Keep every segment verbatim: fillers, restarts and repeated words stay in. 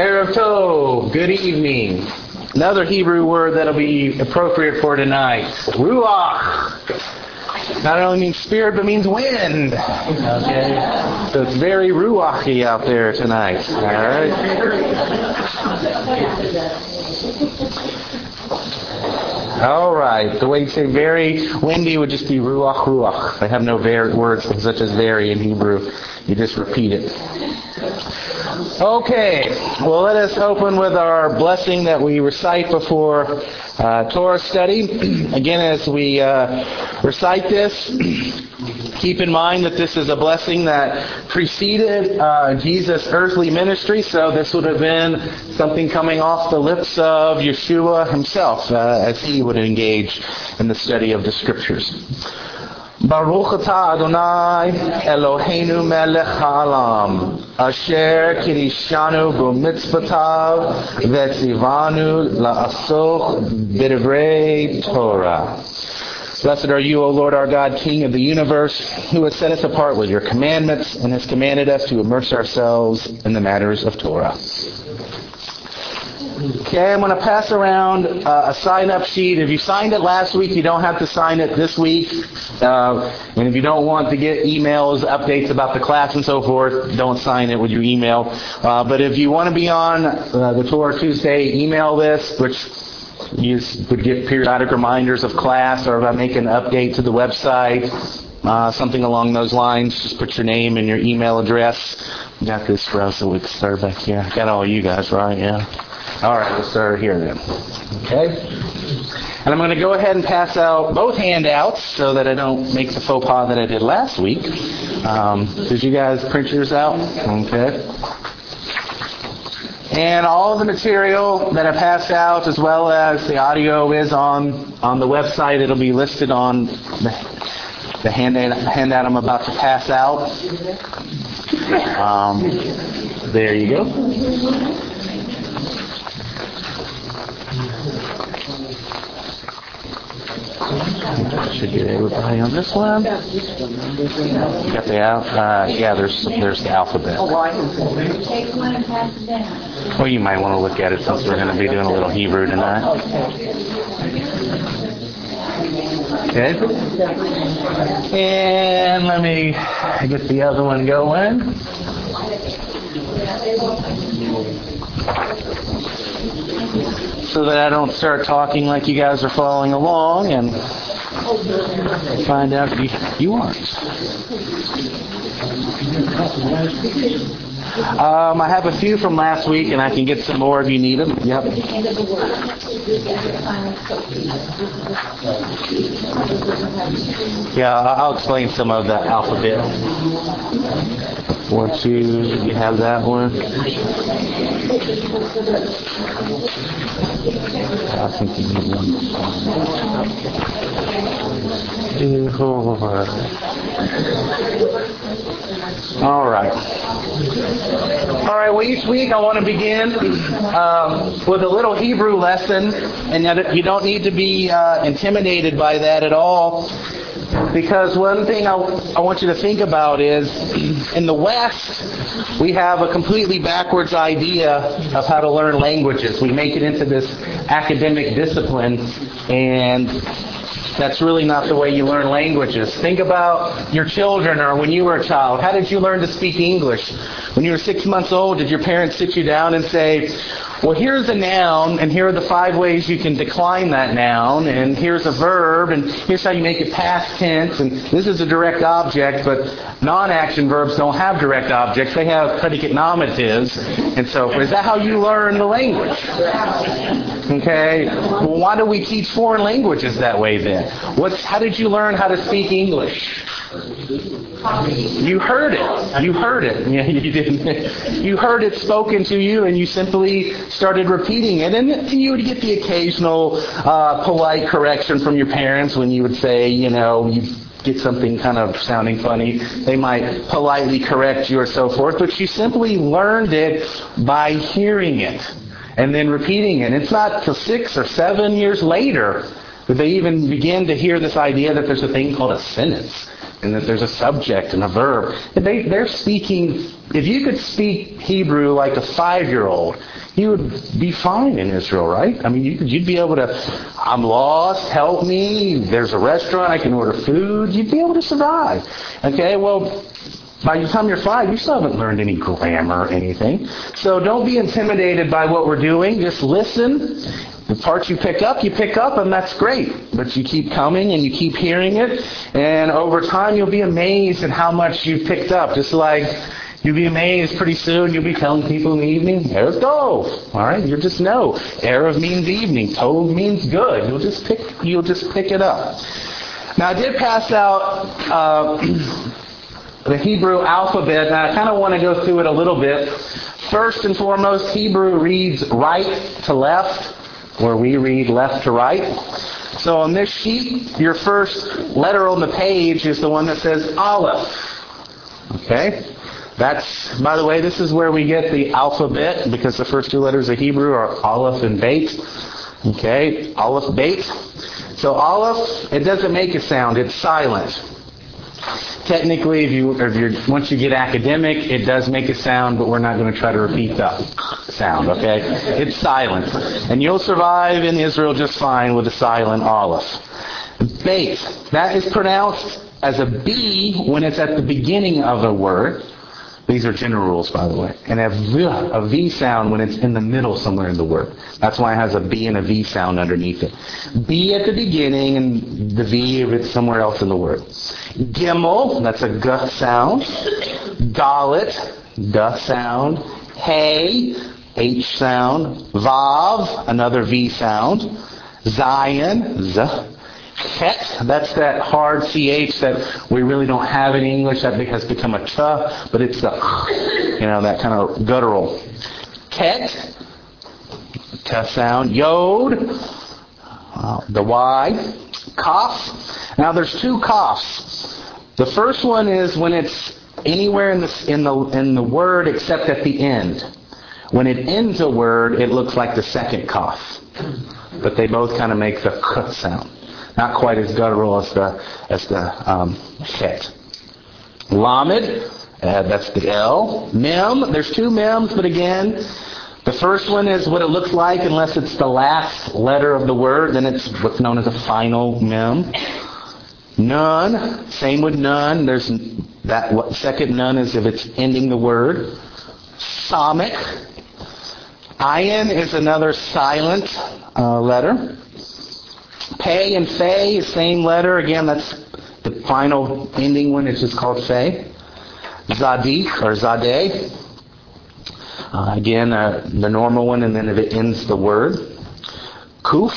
Erev Tov, good evening. Another Hebrew word that'll be appropriate for tonight. Ruach. Not only means spirit, but means wind. Okay? So it's very ruachy out there tonight. All right? All right. The way you say very windy would just be ruach, ruach. They have no var- words such as very in Hebrew. You just repeat it. Okay, well, let us open with our blessing that we recite before uh, Torah study. Again, as we uh, recite this, keep in mind that this is a blessing that preceded uh, Jesus' earthly ministry, so this would have been something coming off the lips of Yeshua himself uh, as he would engage in the study of the Scriptures. Baruch atah Adonai Eloheinu melech ha'olam asher kirishanu b'mitzvotav v'tzivanu la'asok b'divrei Torah. Blessed are you, O Lord our God, King of the universe, who has set us apart with your commandments and has commanded us to immerse ourselves in the matters of Torah. Okay, I'm going to pass around uh, a sign-up sheet. If you signed it last week, you don't have to sign it this week. Uh, and if you don't want to get emails, updates about the class and so forth, don't sign it with your email. Uh, but if you want to be on uh, the Torah Tuesday email list, which you would get periodic reminders of class, or if I make an update to the website, uh, something along those lines, just put your name and your email address. Got this for us so we can start back here. Got all you guys, right? Yeah. All right, we'll start here then. Okay? And I'm going to go ahead and pass out both handouts so that I don't make the faux pas that I did last week. Um, did you guys print yours out? Okay. And all of the material that I passed out, as well as the audio, is on, on the website. It'll be listed on the, the handout, handout I'm about to pass out. Um, there you go. I should get everybody on this one. Got the al- uh, yeah. There's there's the alphabet. Take one and pass it down. Well, you might want to look at it since we're going to be doing a little Hebrew tonight. Okay. And let me get the other one going. So that I don't start talking like you guys are following along and find out you, you aren't. Um, I have a few from last week, and I can get some more if you need them. Yep. Yeah, I'll explain some of the alphabet. One, two, you have that one. I think you need one. All right. All right, well, each week I want to begin um, with a little Hebrew lesson, and that you don't need to be uh, intimidated by that at all. Because one thing I, I want you to think about is, in the West, we have a completely backwards idea of how to learn languages. We make it into this academic discipline, and that's really not the way you learn languages. Think about your children, or when you were a child. How did you learn to speak English? When you were six months old, did your parents sit you down and say, well, here's a noun, and here are the five ways you can decline that noun, and here's a verb, and here's how you make it past tense, and this is a direct object, but non-action verbs don't have direct objects. They have predicate nominatives, and so forth. Is that how you learn the language? Okay. Well, why do we teach foreign languages that way then? What's, how did you learn how to speak English? You heard it. You heard it. Yeah, you didn't. You heard it spoken to you, and you simply started repeating it. And, and you would get the occasional uh, polite correction from your parents when you would say, you know, you get something kind of sounding funny. They might politely correct you or so forth, but you simply learned it by hearing it and then repeating it. It's not till six or seven years later that they even begin to hear this idea that there's a thing called a sentence. and that there's a subject and a verb. They, they're speaking, if you could speak Hebrew like a five-year-old, you would be fine in Israel, right? I mean, you, you'd be able to, I'm lost, help me, there's a restaurant, I can order food. You'd be able to survive. Okay, well, by the time you're five, you still haven't learned any grammar or anything. So don't be intimidated by what we're doing. Just listen. The parts you pick up, you pick up, and that's great. But you keep coming and you keep hearing it. And over time, you'll be amazed at how much you've picked up. Just like you'll be amazed pretty soon. You'll be telling people in the evening, Erev Tov. All right? You'll just know. Erev means evening. Tov means good. You'll just pick, you'll just pick it up. Now, I did pass out uh, the Hebrew alphabet, and I kind of want to go through it a little bit. First and foremost, Hebrew reads right to left, where we read left to right. So on this sheet, your first letter on the page is the one that says Aleph. Okay? That's, by the way, this is where we get the alphabet, because the first two letters of Hebrew are Aleph and Beit. Okay? Aleph, Beit. So Aleph, it doesn't make a sound. It's silent. Technically, if you, if you're, once you get academic, it does make a sound, but we're not going to try to repeat the sound, okay? It's silent. And you'll survive in Israel just fine with a silent Aleph. Beit, that is pronounced as a B when it's at the beginning of a word. These are general rules, by the way. And a V, a V sound when it's in the middle somewhere in the word. That's why it has a B and a V sound underneath it. B at the beginning and the V if it's somewhere else in the word. Gimel, that's a G sound. Dalet, D sound. Hey, H sound. Vav, another V sound. Zayin, Z. Chet, that's that hard C H that we really don't have in English. That has become a T, but it's the, you know, that kind of guttural. Ket, T sound. Yod, uh, the Y. Kaf. Now there's two kafs. The first one is when it's anywhere in the in the in the word except at the end. When it ends a word, it looks like the second kaf, but they both kind of make the k sound. Not quite as guttural as the as the um, chet. Lamed, uh, that's the L. Mem, there's two mems, but again, the first one is what it looks like unless it's the last letter of the word. Then it's what's known as a final mem. Nun, same with nun. There's that what, second nun is if it's ending the word. Samech. Ayin is another silent uh, letter. Pei and Fei, same letter. Again, that's the final ending one. It's just called Fei. Zadik or Zadeh. Uh, again, uh, the normal one, and then if it ends the word. Kuf.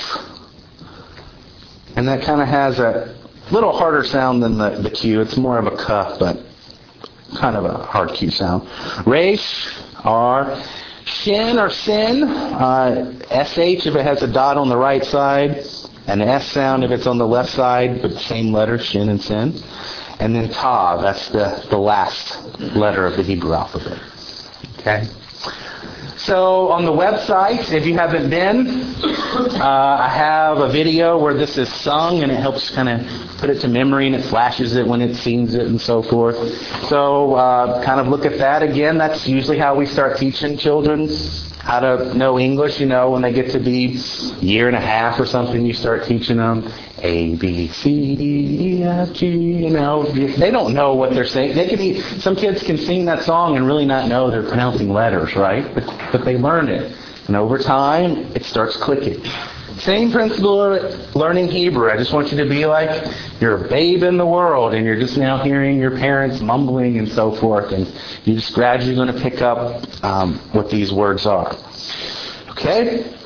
And that kind of has a little harder sound than the, the Q. It's more of a K, but kind of a hard Q sound. Resh, R. Shin or Sin, uh, S H if it has a dot on the right side. An S sound if it's on the left side, but same letter, Shin and Sin. And then Tav, that's the, the last letter of the Hebrew alphabet. Okay? So on the website, if you haven't been, uh, I have a video where this is sung and it helps kind of put it to memory and it flashes it when it sings it and so forth. So uh, kind of look at that again. That's usually how we start teaching children how to know English. You know, when they get to be a year and a half or something, you start teaching them A, B, C, D, E, F, G. You know, they don't know what they're saying. They can be, some kids can sing that song and really not know they're pronouncing letters, right? But, but they learn it. And over time, it starts clicking. Same principle of learning Hebrew. I just want you to be like you're a babe in the world and you're just now hearing your parents mumbling and so forth, and you're just gradually going to pick up um, what these words are. Okay?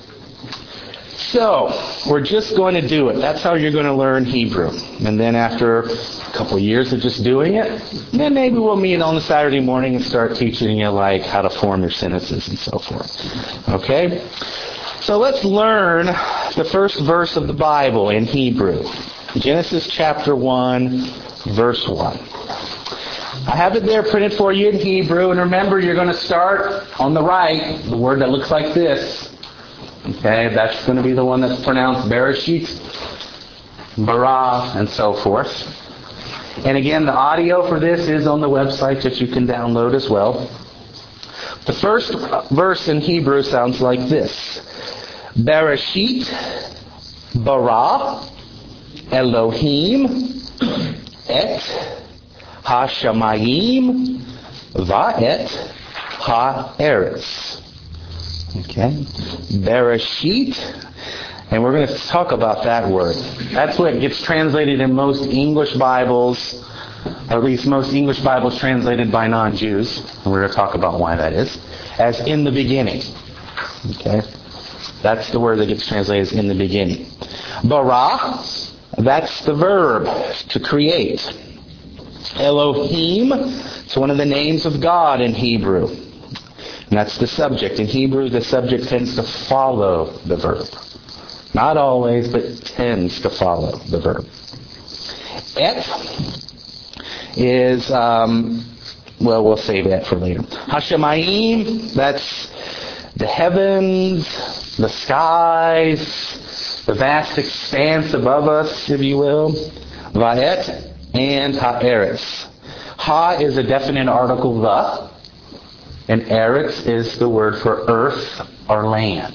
So, we're just going to do it. That's how you're going to learn Hebrew. And then after a couple of years of just doing it, then maybe we'll meet on a Saturday morning and start teaching you like how to form your sentences and so forth. Okay? So let's learn the first verse of the Bible in Hebrew. Genesis chapter one, verse one. I have it there printed for you in Hebrew, and remember you're going to start on the right, the word that looks like this. Okay, that's going to be the one that's pronounced Bereshit, Bara, and so forth. And again, the audio for this is on the website that you can download as well. The first verse in Hebrew sounds like this. Bereshit bara Elohim et hashamayim va'et ha'eretz. Okay? Bereshit. And we're going to talk about that word. That's what gets translated in most English Bibles, or at least most English Bibles translated by non-Jews. And we're going to talk about why that is. As in the beginning. Okay? That's the word that gets translated as in the beginning. Bara, that's the verb, to create. Elohim, it's one of the names of God in Hebrew. And that's the subject. In Hebrew, the subject tends to follow the verb. Not always, but tends to follow the verb. Et is, um, well, we'll save that for later. Hashemayim, that's the heavens, the skies, the vast expanse above us, if you will. Va'et and ha'eretz. Ha is a definite article, the, and eretz is the word for earth or land.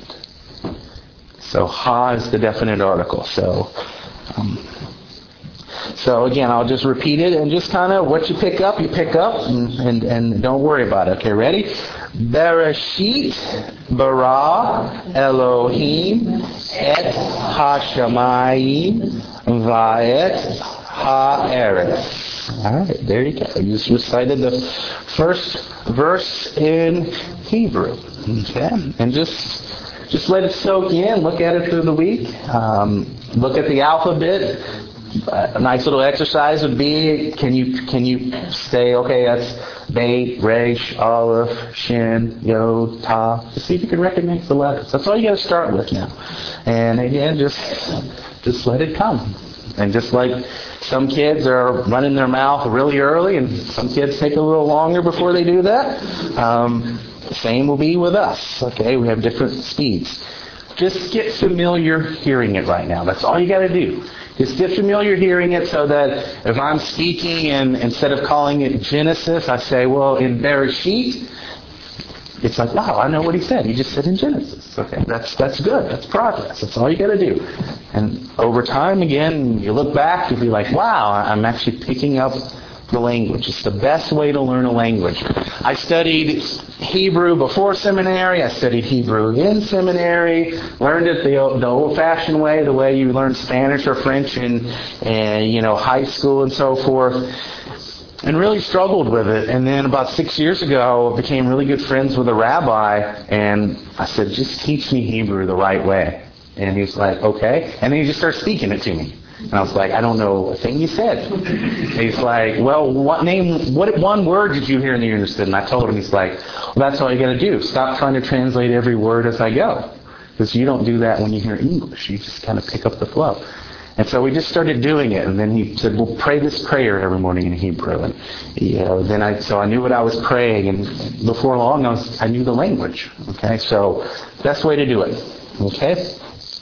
So ha is the definite article. So, um, so again, I'll just repeat it and just kind of what you pick up, you pick up, and, and, and don't worry about it. Okay, ready? Bereshit bara Elohim et hashamayim va'et ha'eretz. All right, there you go. You just recited the first verse in Hebrew. Okay, and just. Just let it soak in. Look at it through the week. Um, look at the alphabet. A nice little exercise would be: Can you can you say, okay, that's Beit, Resh, Aleph, Shin, Yod, Tav? See if you can recognize the letters. That's all you got to start with now. And again, just just let it come. And just like some kids are running their mouth really early, and some kids take a little longer before they do that. Um, The same will be with us. Okay, we have different speeds. Just get familiar hearing it right now. That's all you got to do. Just get familiar hearing it so that if I'm speaking and instead of calling it Genesis, I say, well, in Bereshit, it's like, wow, I know what he said. He just said in Genesis. Okay, that's that's good. That's progress. That's all you got to do. And over time, again, you look back, you'll be like, wow, I'm actually picking up the language. It's the best way to learn a language. I studied Hebrew before seminary. I studied Hebrew in seminary. Learned it the, the old-fashioned way, the way you learn Spanish or French in, in you know high school and so forth. And really struggled with it. And then about six years ago, I became really good friends with a rabbi. And I said, just teach me Hebrew the right way. And he was like, okay. And then he just started speaking it to me. And I was like, I don't know a thing you said. And he's like, well, what name, what one word did you hear and you understood? And I told him, he's like, well, that's all you got to do. Stop trying to translate every word as I go. Because you don't do that when you hear English. You just kind of pick up the flow. And so we just started doing it. And then he said, well, pray this prayer every morning in Hebrew. And you know, then I, so I knew what I was praying. And before long, I was, I knew the language. Okay, so best way to do it. Okay.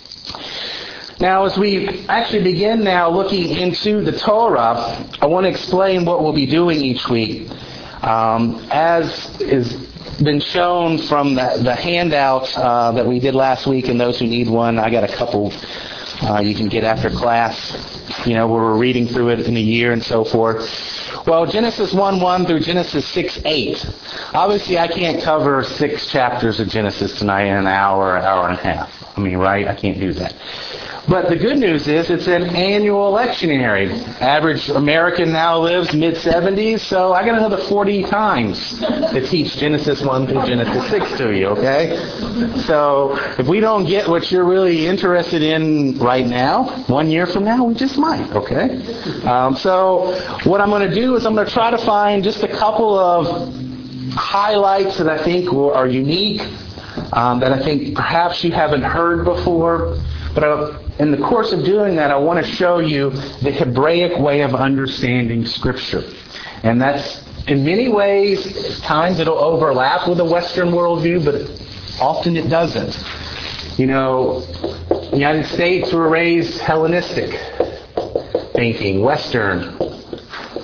Now, as we actually begin now looking into the Torah, I want to explain what we'll be doing each week. Um, as is been shown from the, the handout uh, that we did last week, and those who need one, I got a couple uh, you can get after class, you know, where we're reading through it in a year and so forth. Well, Genesis one one through Genesis six eight. Obviously, I can't cover six chapters of Genesis tonight in an hour, hour and a half. I mean, right? I can't do that. But the good news is it's an annual lectionary. Average American now lives mid seventies, so I got another forty times to teach Genesis one through Genesis six to you, okay? So if we don't get what you're really interested in right now, one year from now, we just might, okay? Um, so what I'm going to do is I'm going to try to find just a couple of highlights that I think are unique, um, that I think perhaps you haven't heard before. But I, in the course of doing that, I want to show you the Hebraic way of understanding Scripture. And that's, in many ways, at times it'll overlap with the Western worldview, but often it doesn't. You know, the United States were raised Hellenistic thinking, Western.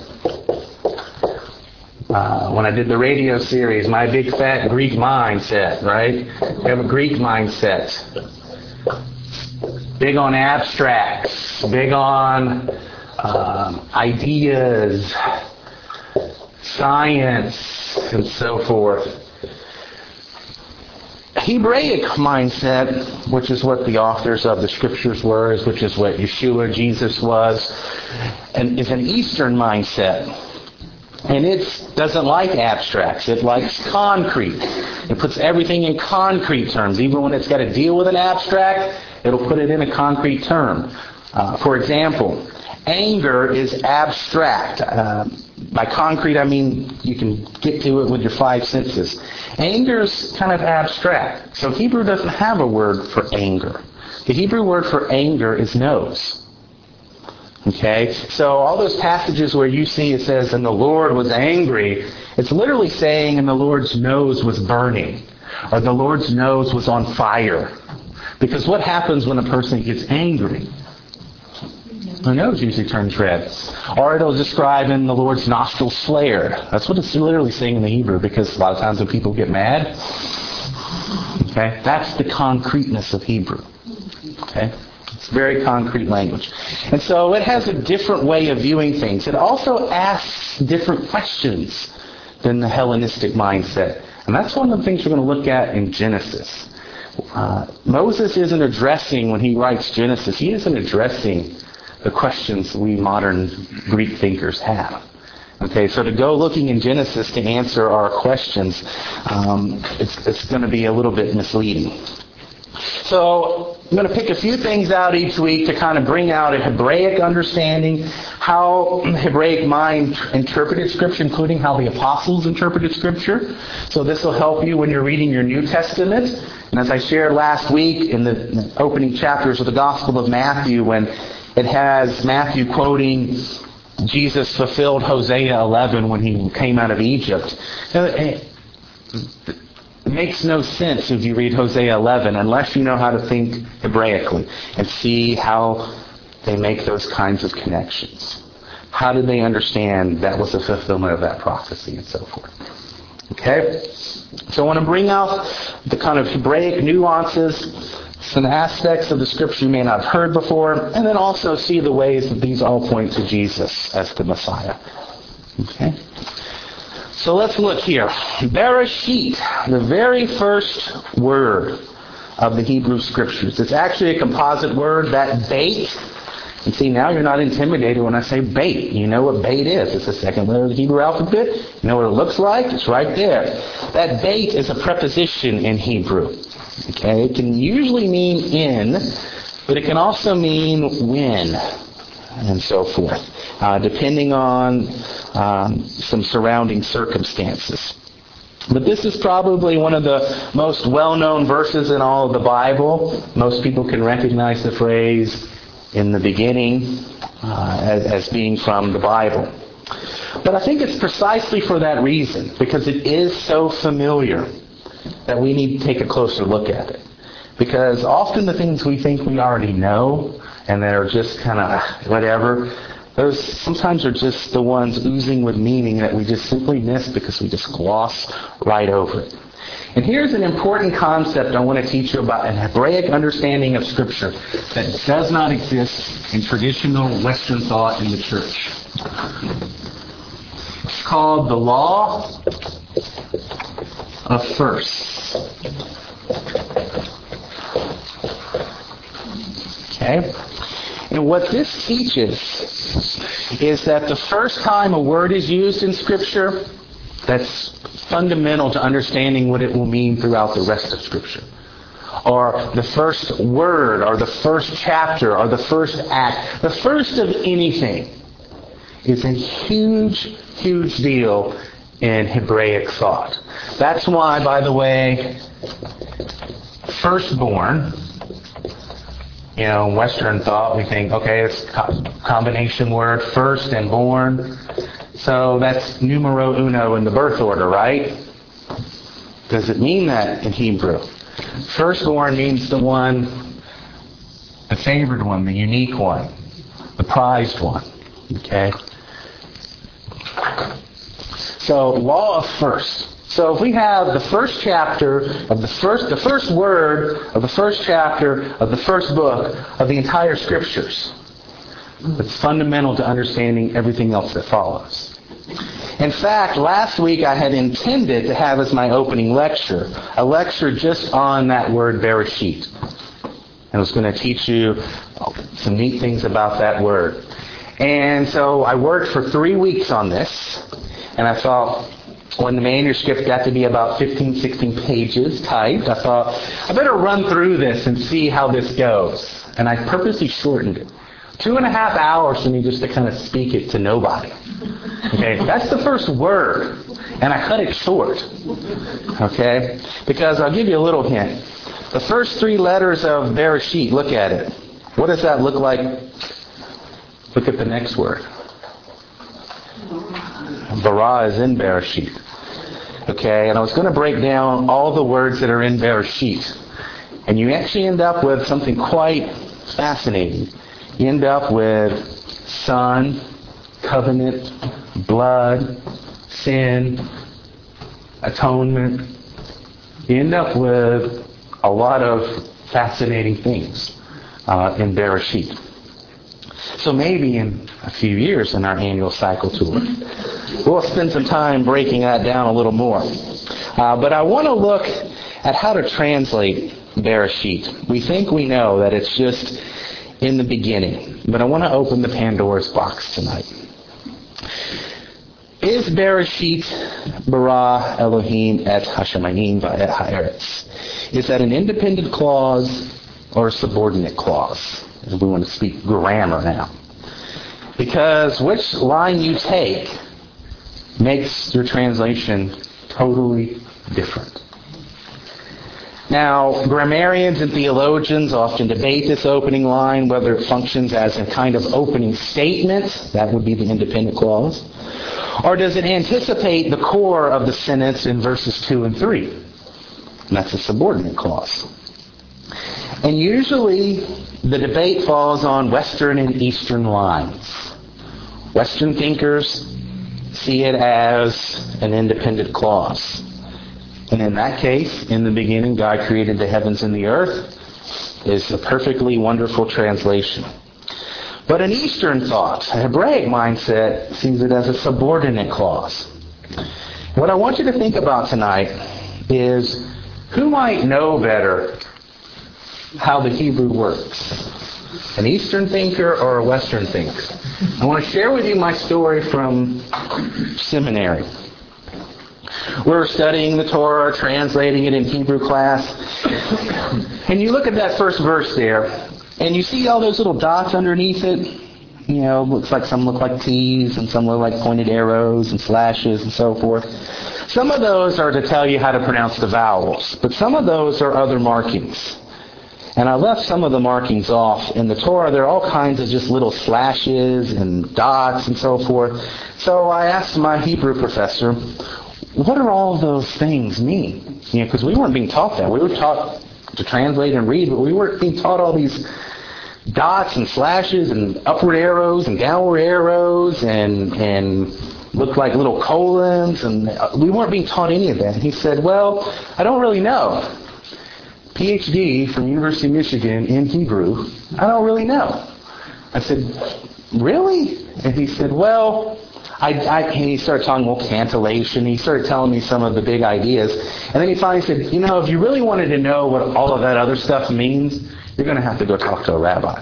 Uh, when I did the radio series, My Big Fat Greek Mindset, right? We have a Greek mindset. Big on abstracts, big on uh, ideas, science, and so forth. Hebraic mindset, which is what the authors of the scriptures were, which is what Yeshua, Jesus was, and is an Eastern mindset. And it doesn't like abstracts. It likes concrete. It puts everything in concrete terms. Even when it's got to deal with an abstract, it'll put it in a concrete term. Uh, for example, anger is abstract. Uh, by concrete, I mean you can get to it with your five senses. Anger is kind of abstract. So Hebrew doesn't have a word for anger. The Hebrew word for anger is nose. Okay? So all those passages where you see it says, and the Lord was angry, it's literally saying, and the Lord's nose was burning. Or the Lord's nose was on fire. Because what happens when a person gets angry? The nose usually turns red. Or it'll describe in the Lord's nostrils flared. That's what it's literally saying in the Hebrew, because a lot of times when people get mad, okay, that's the concreteness of Hebrew. Okay? It's very concrete language. And so it has a different way of viewing things. It also asks different questions than the Hellenistic mindset. And that's one of the things we're going to look at in Genesis. Uh, Moses isn't addressing, when he writes Genesis, he isn't addressing the questions we modern Greek thinkers have. Okay, so to go looking in Genesis to answer our questions, um, it's, it's going to be a little bit misleading. So I'm going to pick a few things out each week to kind of bring out a Hebraic understanding, how Hebraic mind interpreted Scripture, including how the apostles interpreted Scripture. So this will help you when you're reading your New Testament. And as I shared last week in the opening chapters of the Gospel of Matthew, when it has Matthew quoting Jesus fulfilled Hosea eleven when he came out of Egypt. It makes no sense if you read Hosea eleven unless you know how to think Hebraically and see how they make those kinds of connections. How did they understand that was a fulfillment of that prophecy and so forth? Okay? So I want to bring out the kind of Hebraic nuances, some aspects of the Scripture you may not have heard before, and then also see the ways that these all point to Jesus as the Messiah. Okay? So let's look here. Bereshit, the very first word of the Hebrew Scriptures. It's actually a composite word, that bait. And see, now you're not intimidated when I say bait. You know what bait is. It's the second letter of the Hebrew alphabet. You know what it looks like? It's right there. That bait is a preposition in Hebrew. Okay, it can usually mean in, but it can also mean when, and so forth, uh, depending on um, some surrounding circumstances. But this is probably one of the most well-known verses in all of the Bible. Most people can recognize the phrase "in the beginning" uh, as, as being from the Bible. But I think it's precisely for that reason, because it is so familiar, that we need to take a closer look at it. Because often the things we think we already know, and that are just kind of whatever, those sometimes are just the ones oozing with meaning that we just simply miss because we just gloss right over it. And here's an important concept I want to teach you about, an Hebraic understanding of Scripture that does not exist in traditional Western thought in the church. It's called the law of firsts. Okay? And what this teaches is that the first time a word is used in Scripture, that's fundamental to understanding what it will mean throughout the rest of Scripture. Or the first word, or the first chapter, or the first act, the first of anything is a huge, huge deal in Hebraic thought. That's why, by the way, firstborn, you know, in Western thought, we think, okay, it's a combination word, first and born. So that's numero uno in the birth order, right? Does it mean that in Hebrew? Firstborn means the one, the favored one, the unique one, the prized one. Okay? So, law of first. So if we have the first chapter of the first, the first word of the first chapter of the first book of the entire Scriptures, it's fundamental to understanding everything else that follows. In fact, last week I had intended to have as my opening lecture a lecture just on that word Bereshit. And I was going to teach you some neat things about that word. And so I worked for three weeks on this, and I thought, when the manuscript got to be about fifteen, sixteen pages typed, I thought, I better run through this and see how this goes. And I purposely shortened it. Two and a half hours for me just to kind of speak it to nobody. Okay, that's the first word. And I cut it short. Okay, because I'll give you a little hint. The first three letters of Bereshit, look at it. What does that look like? Look at the next word. Bara is in Bereshit. Okay, and I was going to break down all the words that are in Bereshit. And you actually end up with something quite fascinating. You end up with son, covenant, blood, sin, atonement. You end up with a lot of fascinating things uh, in Bereshit. So maybe in a few years in our annual cycle tour, we'll spend some time breaking that down a little more. Uh, but I want to look at how to translate Bereshit. We think we know that it's just in the beginning, but I want to open the Pandora's box tonight. Is Bereshit bara Elohim et hashamayim va'et haaretz? Is that an independent clause or a subordinate clause? We want to speak grammar now. Because which line you take makes your translation totally different. Now, grammarians and theologians often debate this opening line, whether it functions as a kind of opening statement, that would be the independent clause, or does it anticipate the core of the sentence in verses two and three? And that's a subordinate clause. And usually the debate falls on Western and Eastern lines. Western thinkers see it as an independent clause. And in that case, in the beginning, God created the heavens and the earth is a perfectly wonderful translation. But an Eastern thought, a Hebraic mindset, sees it as a subordinate clause. What I want you to think about tonight is who might know better how the Hebrew works? An Eastern thinker or a Western thinker? I want to share with you my story from seminary. We're studying the Torah, translating it in Hebrew class. And you look at that first verse there, and you see all those little dots underneath it. You know, looks like some look like T's, and some look like pointed arrows and slashes and so forth. Some of those are to tell you how to pronounce the vowels, but some of those are other markings. And I left some of the markings off. In the Torah, there are all kinds of just little slashes and dots and so forth. So I asked my Hebrew professor, what do all of those things mean? You know, because we weren't being taught that. We were taught to translate and read, but we weren't being taught all these dots and slashes and upward arrows and downward arrows and and looked like little colons, and we weren't being taught any of that. And he said, well, I don't really know. P H D from University of Michigan in Hebrew, I don't really know. I said, really? And he said, well, I, I, and he started talking about cantillation. He started telling me some of the big ideas. And then he finally said, you know, if you really wanted to know what all of that other stuff means, you're going to have to go talk to a rabbi.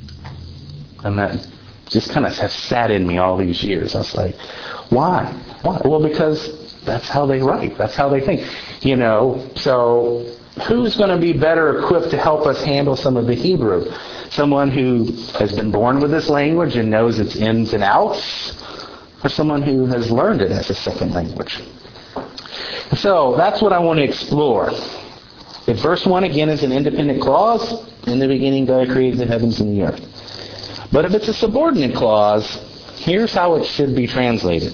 And that just kind of has sat in me all these years. I was like, why? Why? Well, because that's how they write. That's how they think. You know, so who's going to be better equipped to help us handle some of the Hebrew? Someone who has been born with this language and knows its ins and outs? Or someone who has learned it as a second language? So that's what I want to explore. If verse one again is an independent clause, in the beginning God created the heavens and the earth. But if it's a subordinate clause, here's how it should be translated.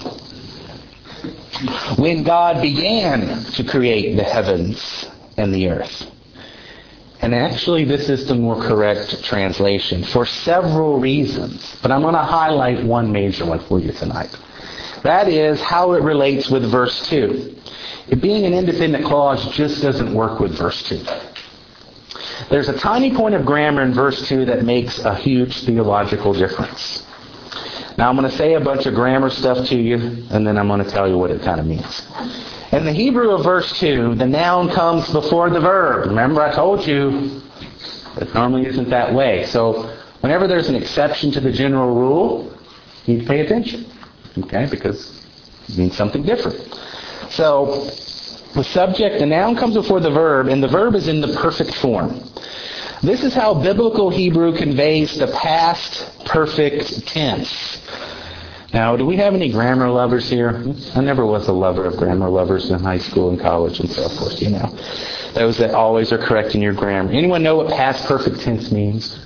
When God began to create the heavens and the earth. And actually this is the more correct translation for several reasons. But I'm going to highlight one major one for you tonight. That is how it relates with verse two. It being an independent clause just doesn't work with verse two. There's a tiny point of grammar in verse two that makes a huge theological difference. Now I'm going to say a bunch of grammar stuff to you, and then I'm going to tell you what it kind of means. In the Hebrew of verse two, the noun comes before the verb. Remember I told you it normally isn't that way. So whenever there's an exception to the general rule, you need to pay attention. Okay? Because it means something different. So the subject, the noun comes before the verb, and the verb is in the perfect form. This is how biblical Hebrew conveys the past perfect tense. Now, do we have any grammar lovers here? I never was a lover of grammar lovers in high school and college and so forth, you know. Those that always are correcting your grammar. Anyone know what past perfect tense means?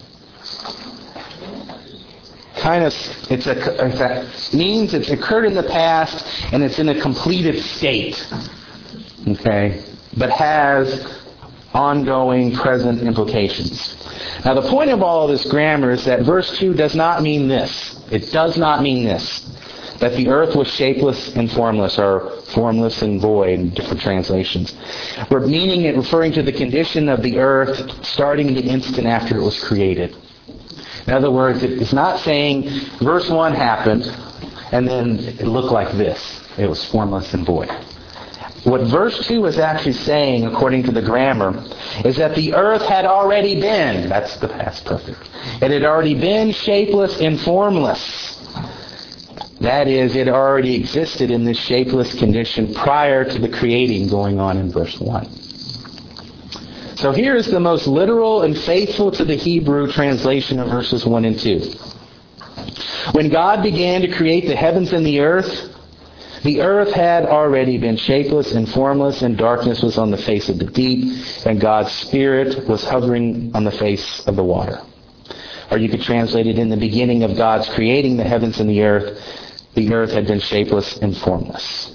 Kind of, it's a, it's a means it's occurred in the past and it's in a completed state. Okay? But has ongoing present implications. Now the point of all of this grammar is that verse two does not mean this. It does not mean this. That the earth was shapeless and formless, or formless and void in different translations. We're meaning it referring to the condition of the earth starting the instant after it was created. In other words, it's not saying verse one happened and then it looked like this. It was formless and void. What verse two is actually saying, according to the grammar, is that the earth had already been, that's the past perfect, it had already been shapeless and formless. That is, it already existed in this shapeless condition prior to the creating going on in verse one. So here is the most literal and faithful to the Hebrew translation of verses one and two. When God began to create the heavens and the earth, the earth had already been shapeless and formless, and darkness was on the face of the deep, and God's Spirit was hovering on the face of the water. Or you could translate it, in the beginning of God's creating the heavens and the earth, the earth had been shapeless and formless.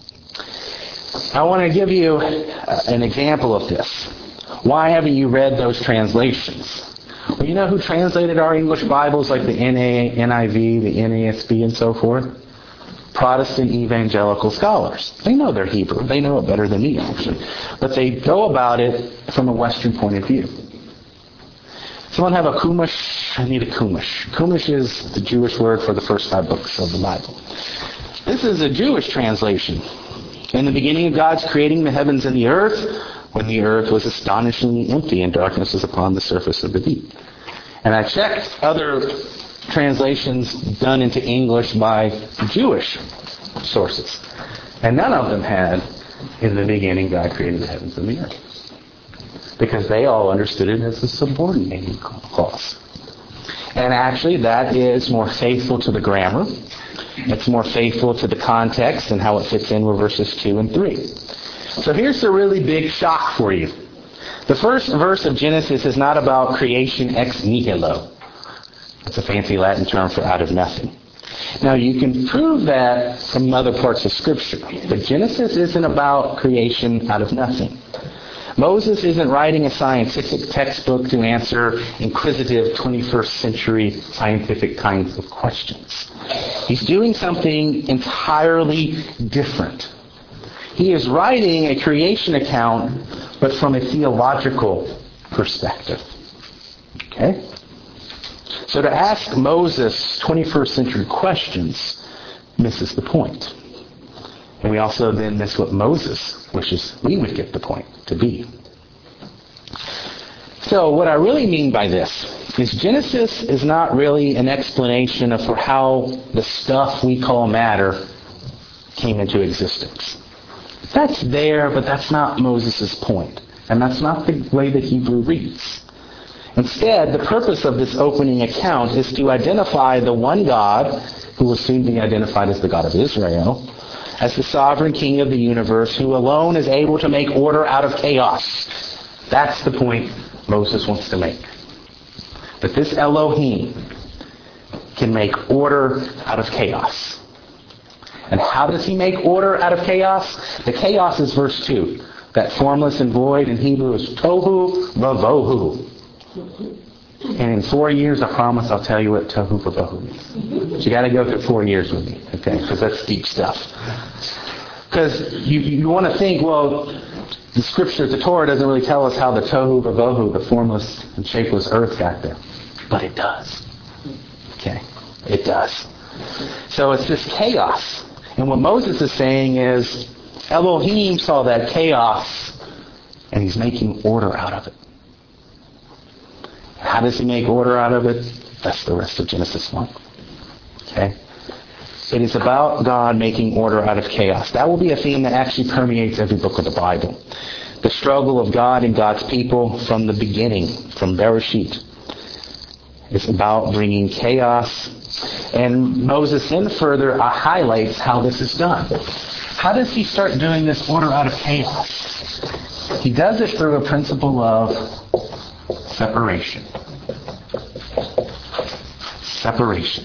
I want to give you an example of this. Why haven't you read those translations? Well, you know who translated our English Bibles, like the N I V, the N A S B, and so forth? Protestant evangelical scholars. They know their Hebrew. They know it better than me, actually. But they go about it from a Western point of view. Someone have a Chumash? I need a Chumash. Chumash is the Jewish word for the first five books of the Bible. This is a Jewish translation. In the beginning of God's creating the heavens and the earth, when the earth was astonishingly empty and darkness was upon the surface of the deep. And I checked other translations done into English by Jewish sources. And none of them had, in the beginning, God created the heavens and the earth. Because they all understood it as a subordinating clause. And actually, that is more faithful to the grammar. It's more faithful to the context and how it fits in with verses two and three. So here's the really big shock for you. The first verse of Genesis is not about creation ex nihilo. It's a fancy Latin term for out of nothing. Now you can prove that from other parts of Scripture. But Genesis isn't about creation out of nothing. Moses isn't writing a scientific textbook to answer inquisitive twenty-first century scientific kinds of questions. He's doing something entirely different. He is writing a creation account, but from a theological perspective. Okay? So to ask Moses twenty-first century questions misses the point. And we also then miss what Moses wishes we would get the point to be. So what I really mean by this is Genesis is not really an explanation of for how the stuff we call matter came into existence. That's there, but that's not Moses' point. And that's not the way the Hebrew reads. Instead, the purpose of this opening account is to identify the one God, who will soon be identified as the God of Israel, as the sovereign king of the universe, who alone is able to make order out of chaos. That's the point Moses wants to make. That this Elohim can make order out of chaos. And how does he make order out of chaos? The chaos is verse two. That formless and void in Hebrew is tohu vavohu. And in four years, I promise I'll tell you what tohu vabohu means. But you got to go through four years with me, okay? Because that's deep stuff. Because you, you want to think, well, the scripture, the Torah doesn't really tell us how the tohu vabohu, the formless and shapeless earth, got there. But it does. Okay? It does. So it's this chaos. And what Moses is saying is, Elohim saw that chaos, and he's making order out of it. How does he make order out of it? That's the rest of Genesis one. Okay? It is about God making order out of chaos. That will be a theme that actually permeates every book of the Bible. The struggle of God and God's people from the beginning, from Bereshit. It's about bringing chaos. And Moses then further uh, highlights how this is done. How does he start doing this order out of chaos? He does it through a principle of separation. Separation.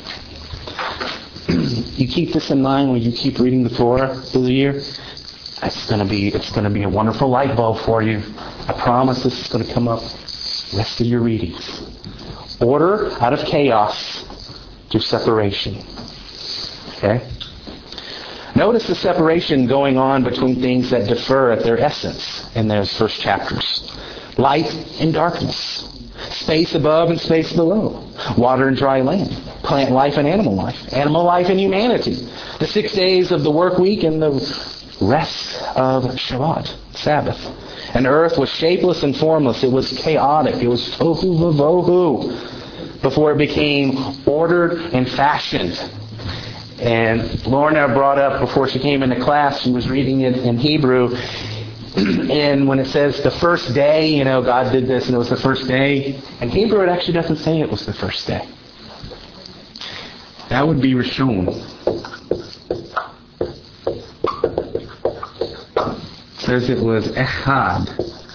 You keep this in mind when you keep reading the Torah through the year. It's going to be it's going to be a wonderful light bulb for you. I promise this is going to come up the rest of your readings. Order out of chaos to separation. Okay? Notice the separation going on between things that differ at their essence in those first chapters. Light and darkness. Space above and space below. Water and dry land. Plant life and animal life. Animal life and humanity. The six days of the work week and the rest of Shabbat, Sabbath. And earth was shapeless and formless. It was chaotic. It was tohu vavohu. Before it became ordered and fashioned. And Lorna brought up before she came into class, she was reading it in Hebrew. And when it says the first day, you know, God did this and it was the first day. In Hebrew, it actually doesn't say it was the first day. That would be Rishon. It says it was Echad.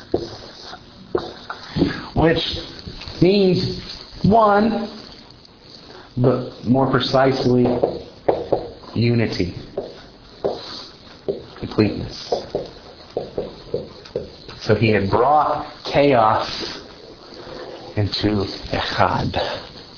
Which means one, but more precisely, unity. Completeness. So he had brought chaos into Echad.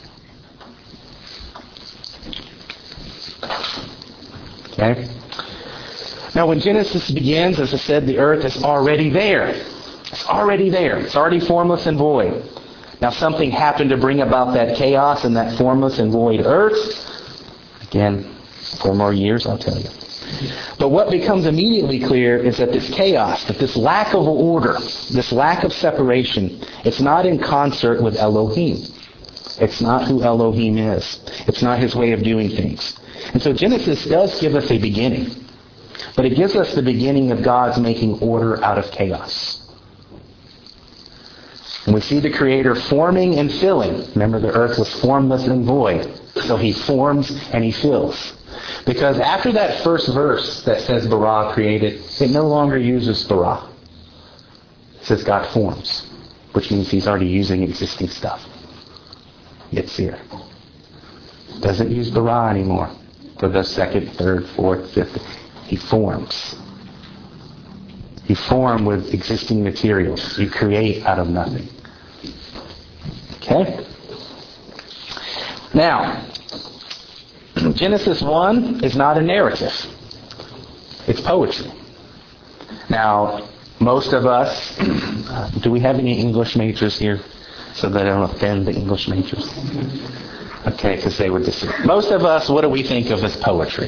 Okay? Now when Genesis begins, as I said, the earth is already there. It's already there. It's already formless and void. Now something happened to bring about that chaos and that formless and void earth. Again, four more years, I'll tell you. But what becomes immediately clear is that this chaos, that this lack of order, this lack of separation, it's not in concert with Elohim. It's not who Elohim is. It's not his way of doing things. And so Genesis does give us a beginning. But it gives us the beginning of God's making order out of chaos. And we see the Creator forming and filling. Remember, the earth was formless and void. So he forms and he fills. Because after that first verse that says bara created, it no longer uses bara. It says God forms, which means he's already using existing stuff. Yitzir. Doesn't use bara anymore for the second, third, fourth, fifth. He forms. He formed with existing materials. You create out of nothing. Okay? Now, Genesis one is not a narrative. It's poetry. Now, most of us, uh, do we have any English majors here? So that I don't offend the English majors. Okay, because they would disagree. Most of us, what do we think of as poetry?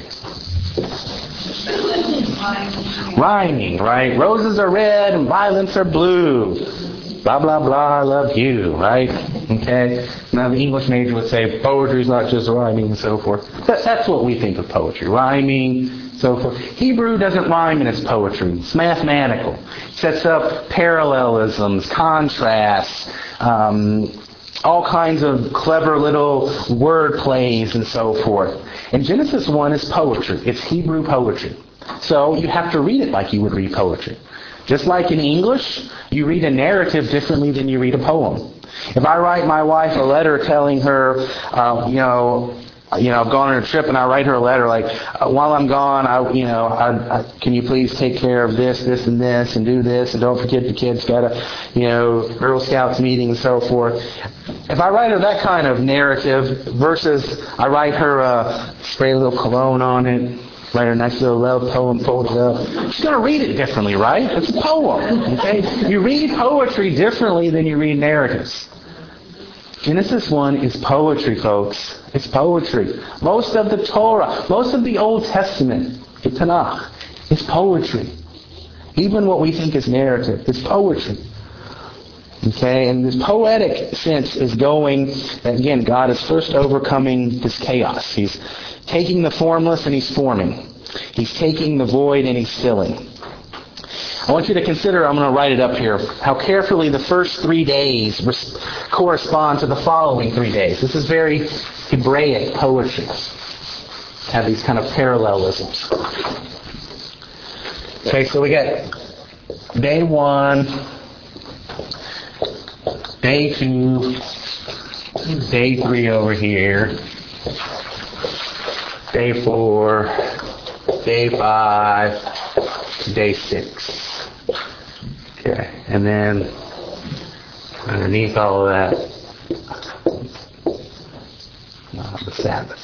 Rhyming, right? Roses are red and violets are blue. Blah, blah, blah, I love you, right? Okay? Now the English major would say poetry is not just rhyming and so forth. That, that's what we think of poetry. Rhyming, so forth. Hebrew doesn't rhyme in its poetry. It's mathematical. It sets up parallelisms, contrasts, um, all kinds of clever little word plays and so forth. And Genesis one is poetry. It's Hebrew poetry. So you have to read it like you would read poetry. Just like in English, you read a narrative differently than you read a poem. If I write my wife a letter telling her, uh, you know, you know, I've gone on a trip and I write her a letter like, uh, while I'm gone, I, you know, I, I, can you please take care of this, this, and this, and do this, and don't forget the kids got a, you know, Girl Scouts meeting and so forth. if I write her that kind of narrative versus I write her, uh, spray a little cologne on it, write her a nice little love poem, fold it up, she's going to read it differently, right? It's a poem, okay? You read poetry differently than you read narratives. Genesis one is poetry, folks. It's poetry. Most of the Torah, most of the Old Testament, the Tanakh, is poetry. Even what we think is narrative, it's poetry. Okay, and this poetic sense is going, again, God is first overcoming this chaos. He's taking the formless and He's forming. He's taking the void and He's filling. I want you to consider, I'm going to write it up here, how carefully the first three days res- correspond to the following three days. This is very Hebraic poetry. Have these kind of parallelisms. Okay, so we get day one, day two, day three over here, day four, day five, day six. Okay, and then underneath all of that, uh, the Sabbath.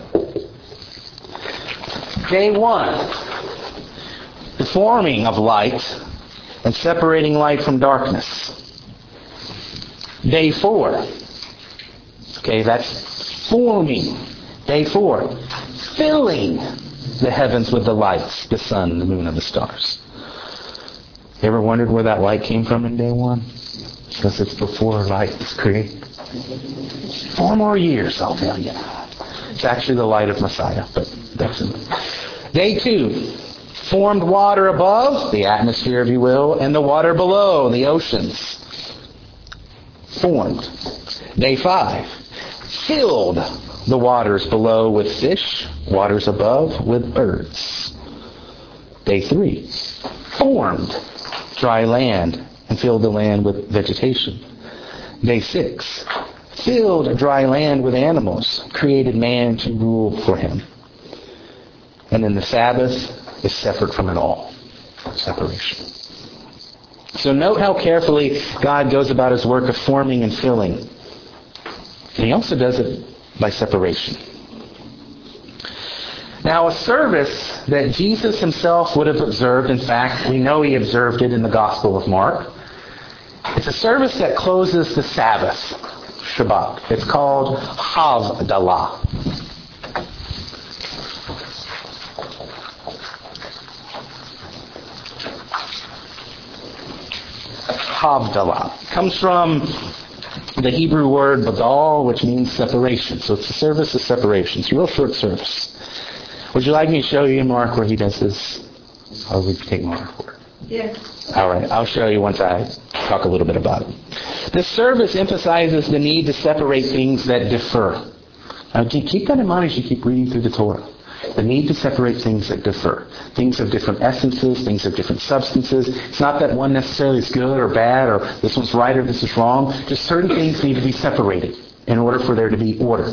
Day one, the forming of light and separating light from darkness. Day four, okay, that's forming. Day four, filling the heavens with the lights, the sun, the moon, and the stars. You ever wondered where that light came from in day one? Because it's before light was created. Four more years, I'll tell you. It's actually the light of Messiah, but that's it. Day two, formed water above, the atmosphere, if you will, and the water below, the oceans. Formed. Day five, filled the waters below with fish, waters above with birds. Day three, formed dry land and filled the land with vegetation. Day six, filled dry land with animals, created man to rule for him. And then the Sabbath is separate from it all. Separation. So note how carefully God goes about His work of forming and filling. And He also does it by separation. Now, a service that Jesus Himself would have observed, in fact, we know He observed it in the Gospel of Mark. It's a service that closes the Sabbath, Shabbat. It's called Havdalah. Havdalah. Comes from the Hebrew word badal, which means separation. So it's a service of separation. It's a real short service. Would you like me to show you, Mark, where he does this? Or would you take Mark for it? Yes. All right. I'll show you once I talk a little bit about it. This service emphasizes the need to separate things that differ. Now, keep that in mind as you keep reading through the Torah. The need to separate things that differ. Things of different essences, things of different substances. It's not that one necessarily is good or bad, or this one's right or this is wrong. Just certain things need to be separated in order for there to be order.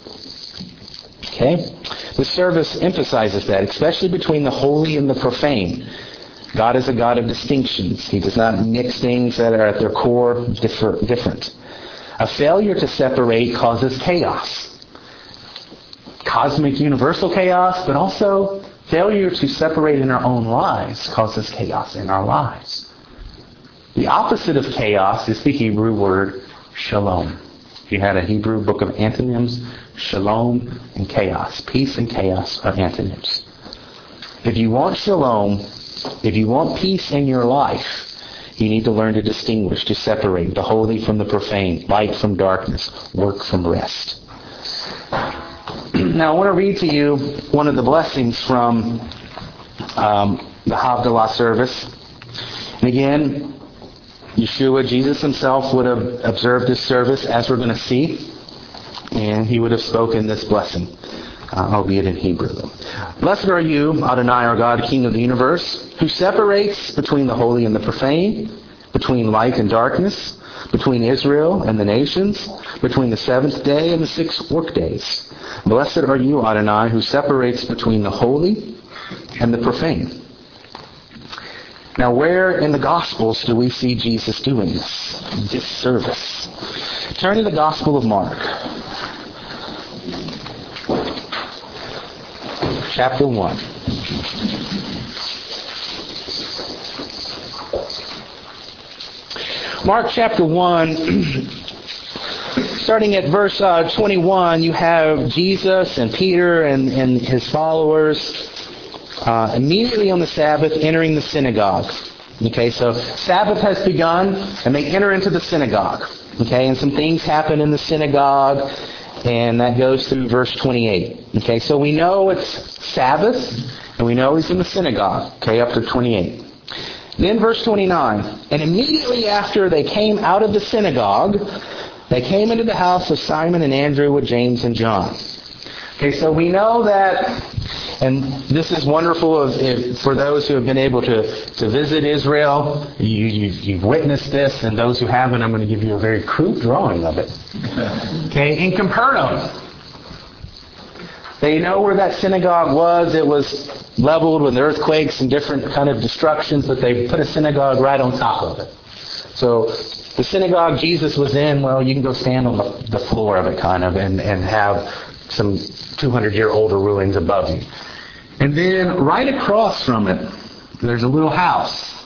Okay? This service emphasizes that, especially between the holy and the profane. God is a God of distinctions. He does not mix things that are at their core differ, different. A failure to separate causes chaos. Cosmic universal chaos, but also failure to separate in our own lives causes chaos in our lives. The opposite of chaos is the Hebrew word shalom. If you had a Hebrew book of antonyms, shalom and chaos. Peace and chaos are antonyms. If you want shalom, if you want peace in your life, you need to learn to distinguish, to separate the holy from the profane, light from darkness, work from rest. Now I want to read to you one of the blessings from um, the Havdalah service. And again, Yeshua, Jesus Himself, would have observed this service, as we're going to see. And He would have spoken this blessing, uh, albeit in Hebrew. Blessed are you, Adonai, our God, King of the universe, who separates between the holy and the profane, between light and darkness, between Israel and the nations, between the seventh day and the six work days. Blessed are you, Adonai, who separates between the holy and the profane. Now, where in the Gospels do we see Jesus doing this, this service? Turn to the Gospel of Mark. Chapter one. Mark chapter one, starting at verse uh, twenty-one, you have Jesus and Peter and, and his followers uh, immediately on the Sabbath entering the synagogue. Okay, so Sabbath has begun and they enter into the synagogue. Okay, and some things happen in the synagogue, and that goes through verse twenty-eight. Okay, so we know it's Sabbath, and we know he's in the synagogue. Okay, up to twenty-eight. Then verse twenty-nine, and immediately after they came out of the synagogue, they came into the house of Simon and Andrew with James and John. Okay, so we know that, and this is wonderful if, if, for those who have been able to, to visit Israel. You, you, you've witnessed this, and those who haven't, I'm going to give you a very crude drawing of it. Okay, in Capernaum, they know where that synagogue was. It was leveled with earthquakes and different kind of destructions, but they put a synagogue right on top of it. So the synagogue Jesus was in, well, you can go stand on the, the floor of it kind of and, and have some two hundred year older ruins above you. And then right across from it, there's a little house.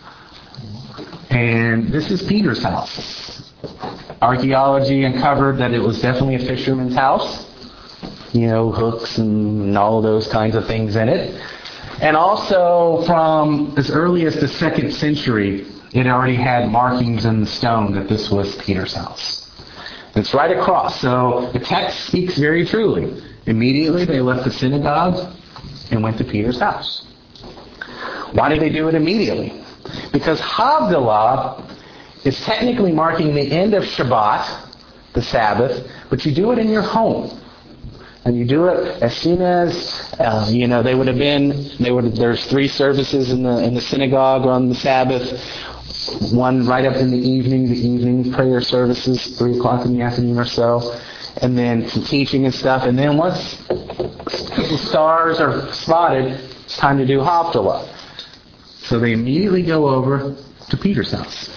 And this is Peter's house. Archaeology uncovered that it was definitely a fisherman's house. You know, hooks and all of those kinds of things in it. And also from as early as the second century, it already had markings in the stone that this was Peter's house. It's right across. So the text speaks very truly. Immediately they left the synagogue and went to Peter's house. Why did they do it immediately? Because Havdalah is technically marking the end of Shabbat, the Sabbath, but you do it in your home. And you do it as soon as, uh, you know, they would have been, they would have, there's three services in the in the synagogue on the Sabbath. One right up in the evening, the evening prayer services, three o'clock in the afternoon or so. And then some teaching and stuff. And then once the stars are spotted, it's time to do Havdalah. So they immediately go over to Peter's house.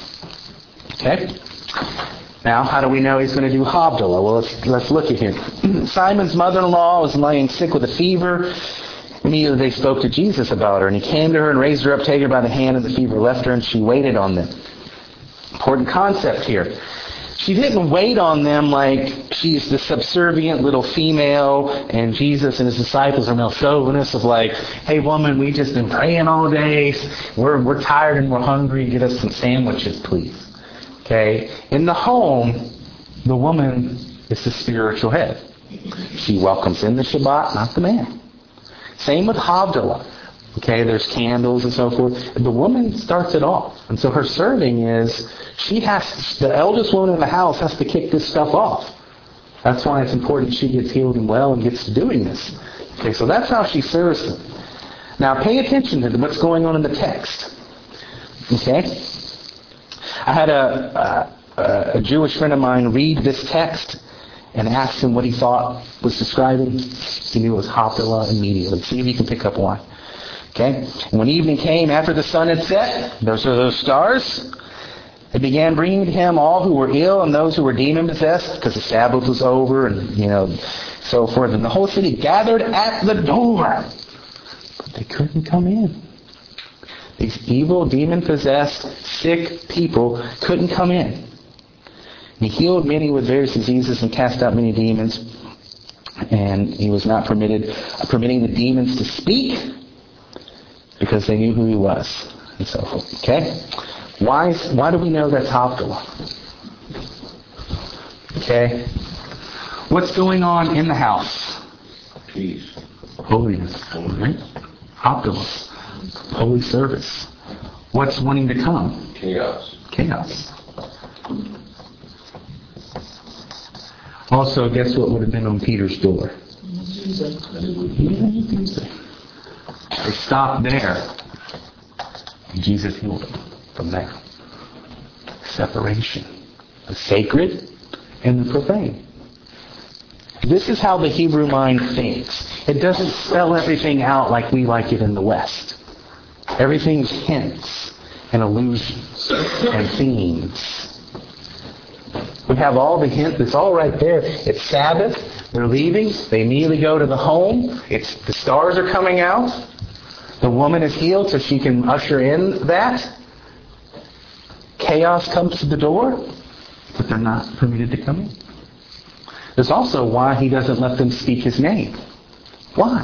Okay? Now, how do we know he's going to do Havdalah? Well, let's, let's look at him. Simon's mother-in-law was lying sick with a fever. Immediately they spoke to Jesus about her, and he came to her and raised her up, taking her by the hand, and the fever left her, and she waited on them. Important concept here. She didn't wait on them like she's the subservient little female, and Jesus and his disciples are no chauvinists of like, hey woman, we just been praying all day. We're, we're tired and we're hungry. Get us some sandwiches, please. Okay? In the home, the woman is the spiritual head. She welcomes in the Shabbat, not the man. Same with Havdalah. Okay, there's candles and so forth. The woman starts it off. And so her serving is, she has, the eldest woman in the house has to kick this stuff off. That's why it's important she gets healed and well and gets to doing this. Okay, so that's how she serves them. Now pay attention to what's going on in the text. Okay? I had a, a, a Jewish friend of mine read this text and asked him what he thought was describing. He knew it was Havdalah immediately. See if you can pick up why. Okay? And when evening came, after the sun had set, those are those stars, they began bringing to him all who were ill and those who were demon-possessed, because the Sabbath was over and, you know, so forth. And the whole city gathered at the door. But they couldn't come in. These evil, demon-possessed, sick people couldn't come in. He healed many with various diseases and cast out many demons. And he was not permitted, permitting the demons to speak because they knew who he was and so forth. Okay? Why, why do we know that's Havdalah? Okay? What's going on in the house? Peace. Holiness. Right? Havdalah. Holy service. What's wanting to come? Chaos. Chaos. Also, guess what would have been on Peter's door? They stopped there. And Jesus healed them from there. Separation. The sacred and the profane. This is how the Hebrew mind thinks. It doesn't spell everything out like we like it in the West. Everything's hints and allusions and themes. We have all the hint. It's all right there. It's Sabbath. They're leaving. They immediately go to the home. It's the stars are coming out. The woman is healed so she can usher in that. Chaos comes to the door, but they're not permitted to come in. There's also why he doesn't let them speak his name. Why?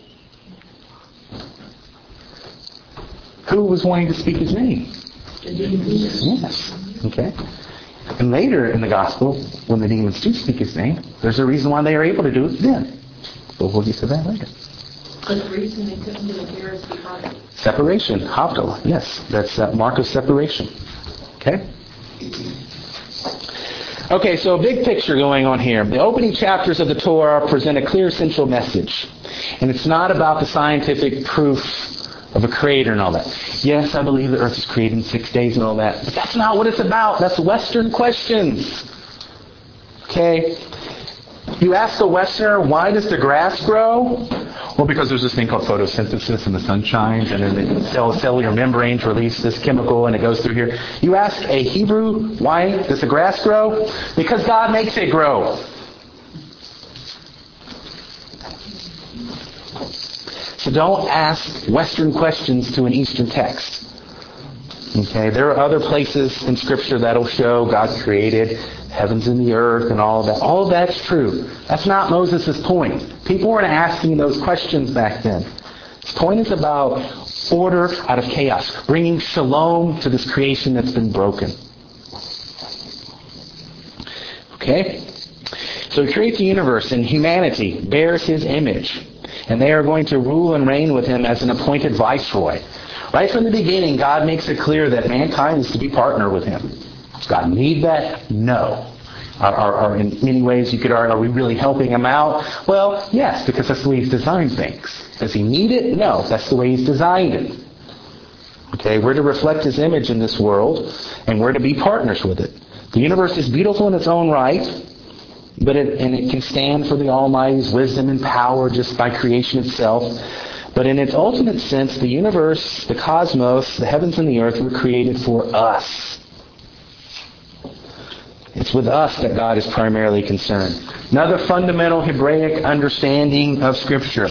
Who was wanting to speak his name? Yes. Okay. And later in the gospel, when the demons do speak his name, there's a reason why they are able to do it then. But we'll get to that later. But the reason they couldn't do it here is because... Separation. Havdalah. Yes. That's that mark of separation. Okay? Okay, so a big picture going on here. The opening chapters of the Torah present a clear central message. And it's not about the scientific proof of a creator and all that. Yes, I believe the earth was created in six days and all that. But that's not what it's about. That's Western questions. Okay? You ask a Westerner, why does the grass grow? Well, because there's this thing called photosynthesis and the sun shines and then the cell, cellular membranes release this chemical and it goes through here. You ask a Hebrew, why does the grass grow? Because God makes it grow. So don't ask Western questions to an Eastern text. Okay, there are other places in Scripture that'll show God created heavens and the earth and all of that. All of that's true. That's not Moses' point. People weren't asking those questions back then. His point is about order out of chaos, bringing shalom to this creation that's been broken. Okay? So he creates a universe, and humanity bears his image. And they are going to rule and reign with him as an appointed viceroy. Right from the beginning, God makes it clear that mankind is to be partner with him. Does God need that? No. Are, are, are in many ways you could argue, are we really helping him out? Well, yes, because that's the way he's designed things. Does he need it? No, that's the way he's designed it. Okay, we're to reflect his image in this world, and we're to be partners with it. The universe is beautiful in its own right, but it, and it can stand for the Almighty's wisdom and power just by creation itself. But in its ultimate sense, the universe, the cosmos, the heavens and the earth were created for us. It's with us that God is primarily concerned. Another fundamental Hebraic understanding of Scripture.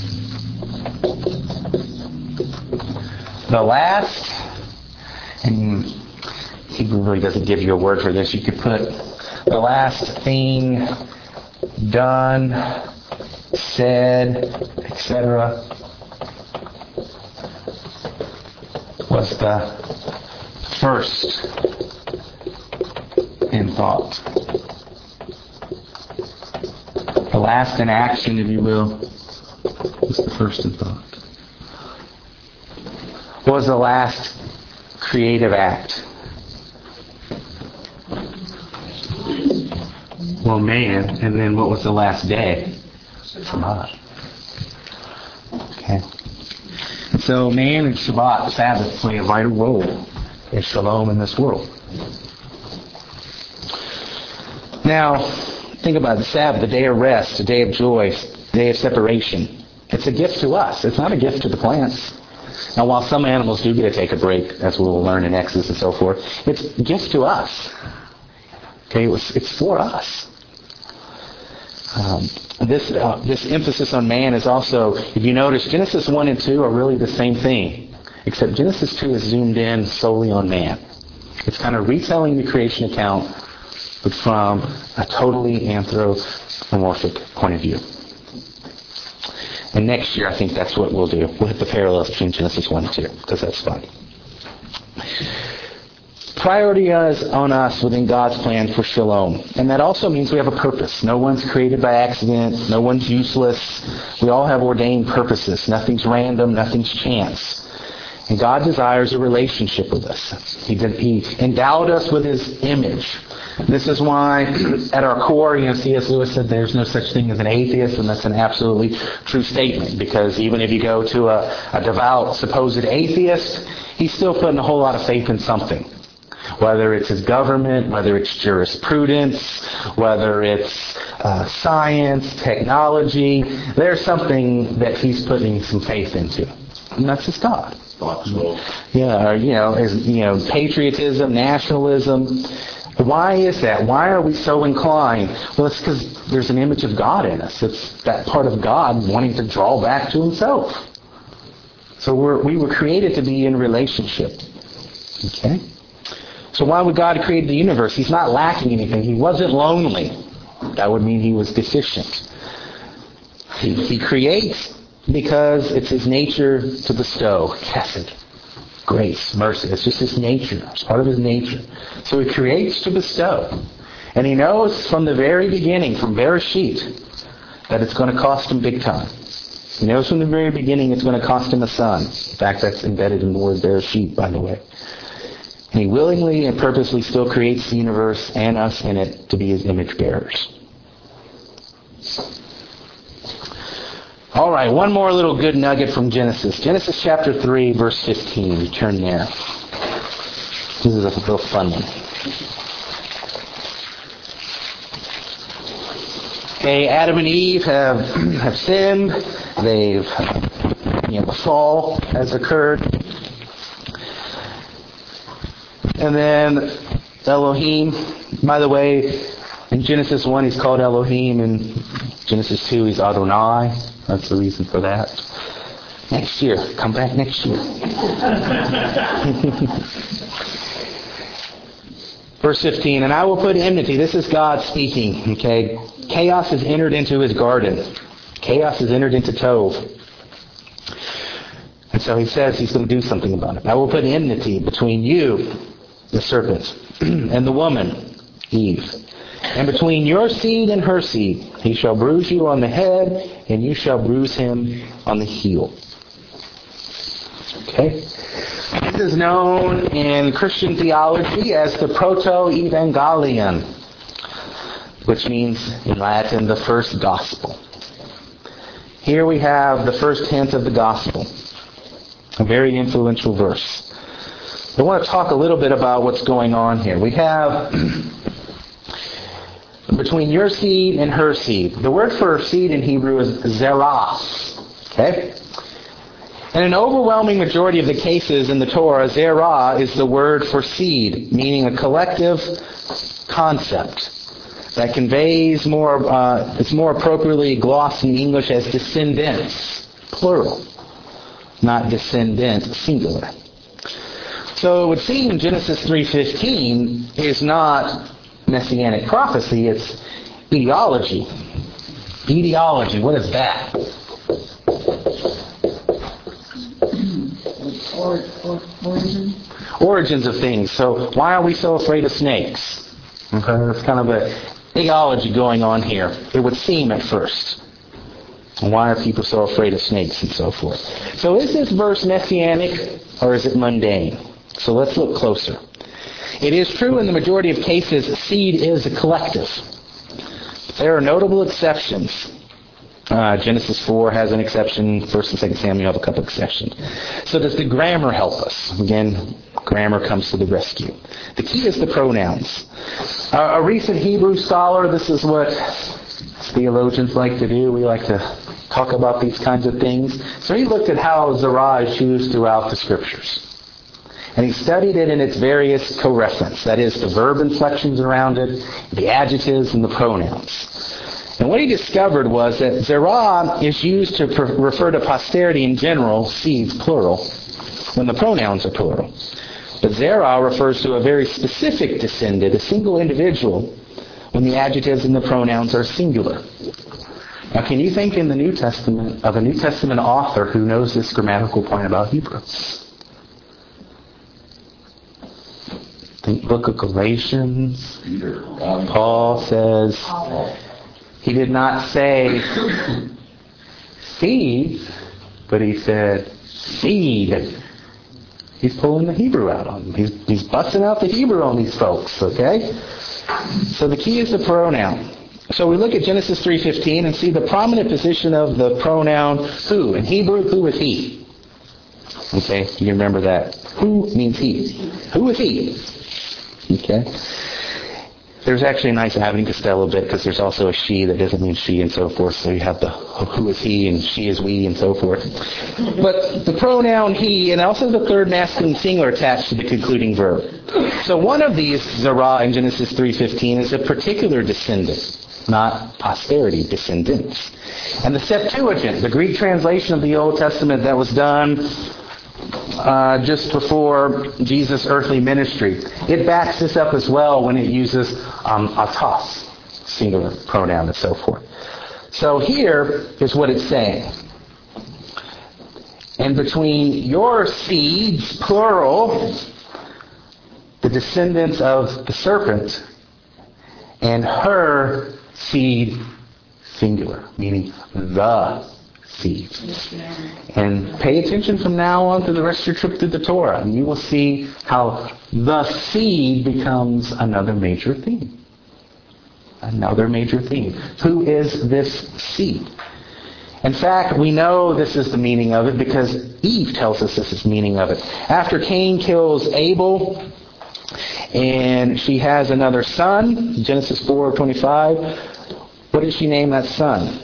The last, and Hebrew really doesn't give you a word for this, you could put the last thing done, said, et cetera was the first in thought. The last in action, if you will, was the first in thought. What was the last creative act? Well, man. And then what was the last day? Shabbat. Okay. So man and Shabbat, Sabbath, play a vital role in shalom in this world. Now, think about it. The Sabbath, the day of rest, the day of joy, the day of separation. It's a gift to us. It's not a gift to the plants. Now, while some animals do get to take a break, as we'll learn in Exodus and so forth, it's a gift to us. Okay, it was, it's for us. Um, this uh, this emphasis on man is also, if you notice, Genesis one and two are really the same thing, except Genesis two is zoomed in solely on man. It's kind of retelling the creation account, but from a totally anthropomorphic point of view. And next year, I think that's what we'll do. We'll hit the parallels between Genesis one and two, because that's fun. Priority is on us within God's plan for shalom. And that also means we have a purpose. No one's created by accident. No one's useless. We all have ordained purposes. Nothing's random. Nothing's chance. And God desires a relationship with us. He, did, he endowed us with His image. This is why, at our core, you know, C S Lewis said there's no such thing as an atheist, and that's an absolutely true statement. Because even if you go to a, a devout, supposed atheist, he's still putting a whole lot of faith in something. Whether it's his government, whether it's jurisprudence, whether it's uh, science, technology, there's something that he's putting some faith into. And that's his God. Yeah, or, you know, as, you know, patriotism, nationalism, Why is that? Why are we so inclined? Well, it's because there's an image of God in us. It's that part of God wanting to draw back to himself. So we're, we were created to be in relationship. Okay? So why would God create the universe? He's not lacking anything. He wasn't lonely. That would mean he was deficient. He, he creates because it's his nature to bestow. Chesed. Grace, mercy. It's just his nature. It's part of his nature. So he creates to bestow. And he knows from the very beginning, from Bereshit, that it's going to cost him big time. He knows from the very beginning it's going to cost him a son. In fact, that's embedded in the word Bereshit, by the way. And he willingly and purposely still creates the universe and us in it to be his image bearers. All right, one more little good nugget from Genesis. Genesis chapter three, verse fifteen. You turn there. This is a real fun one. Okay, Adam and Eve have have sinned. They've, you know, the fall has occurred. And then Elohim, by the way, in Genesis one he's called Elohim. In Genesis two he's Adonai. That's the reason for that. Next year. Come back next year. Verse fifteen, and I will put enmity. This is God speaking. Okay, chaos has entered into his garden. Chaos has entered into Tov. And so he says he's going to do something about it. I will put enmity between you, the serpent, and the woman, Eve. And between your seed and her seed, he shall bruise you on the head, and you shall bruise him on the heel. Okay? This is known in Christian theology as the Proto-Evangelion, which means in Latin the first gospel. Here we have the first hint of the gospel, a very influential verse. I want to talk a little bit about what's going on here. We have between your seed and her seed. The word for seed in Hebrew is zerah. Okay? In an overwhelming majority of the cases in the Torah, zerah is the word for seed, meaning a collective concept that conveys more, uh, it's more appropriately glossed in English as descendants, plural, not descendant, singular. So it would seem Genesis three fifteen is not messianic prophecy, it's etiology. Etiology, what is that? Or, or, origin. Origins of things. So why are we so afraid of snakes? Okay, there's kind of a theology going on here. It would seem at first. Why are people so afraid of snakes and so forth? So is this verse messianic or is it mundane? So let's look closer. It is true in the majority of cases, seed is a collective. There are notable exceptions. Uh, Genesis four has an exception. First and Second Samuel have a couple exceptions. So does the grammar help us? Again, grammar comes to the rescue. The key is the pronouns. Uh, a recent Hebrew scholar, this is what theologians like to do. We like to talk about these kinds of things. So he looked at how zerah is used throughout the Scriptures. And he studied it in its various co-reference. That is, the verb inflections around it, the adjectives, and the pronouns. And what he discovered was that zerah is used to per- refer to posterity in general, seeds plural, when the pronouns are plural. But zerah refers to a very specific descendant, a single individual, when the adjectives and the pronouns are singular. Now, can you think in the New Testament of a New Testament author who knows this grammatical point about Hebrew? Think book of Galatians. Paul says he did not say seeds, but he said seed. He's pulling the Hebrew out on them. He's, he's busting out the Hebrew on these folks, okay? So the key is the pronoun. So we look at Genesis three fifteen and see the prominent position of the pronoun who. In Hebrew, who is he? Okay, you remember that. Who means he. Who is he? Okay. There's actually a nice Abbott and Costello bit because there's also a she that doesn't mean she and so forth. So you have the who is he and she is we and so forth. But the pronoun he and also the third masculine singular attached to the concluding verb. So one of these, Zerah in Genesis three fifteen, is a particular descendant, not posterity, descendants. And the Septuagint, the Greek translation of the Old Testament that was done uh, just before Jesus' earthly ministry, it backs this up as well when it uses um, autos, singular pronoun and so forth. So here is what it's saying. And between your seeds, plural, the descendants of the serpent, and her seed, singular, meaning the seed. And pay attention from now on to the rest of your trip through the Torah, and you will see how the seed becomes another major theme. Another major theme. Who is this seed? In fact, we know this is the meaning of it because Eve tells us this is the meaning of it. After Cain kills Abel, and she has another son, Genesis four twenty-five, what did she name that son?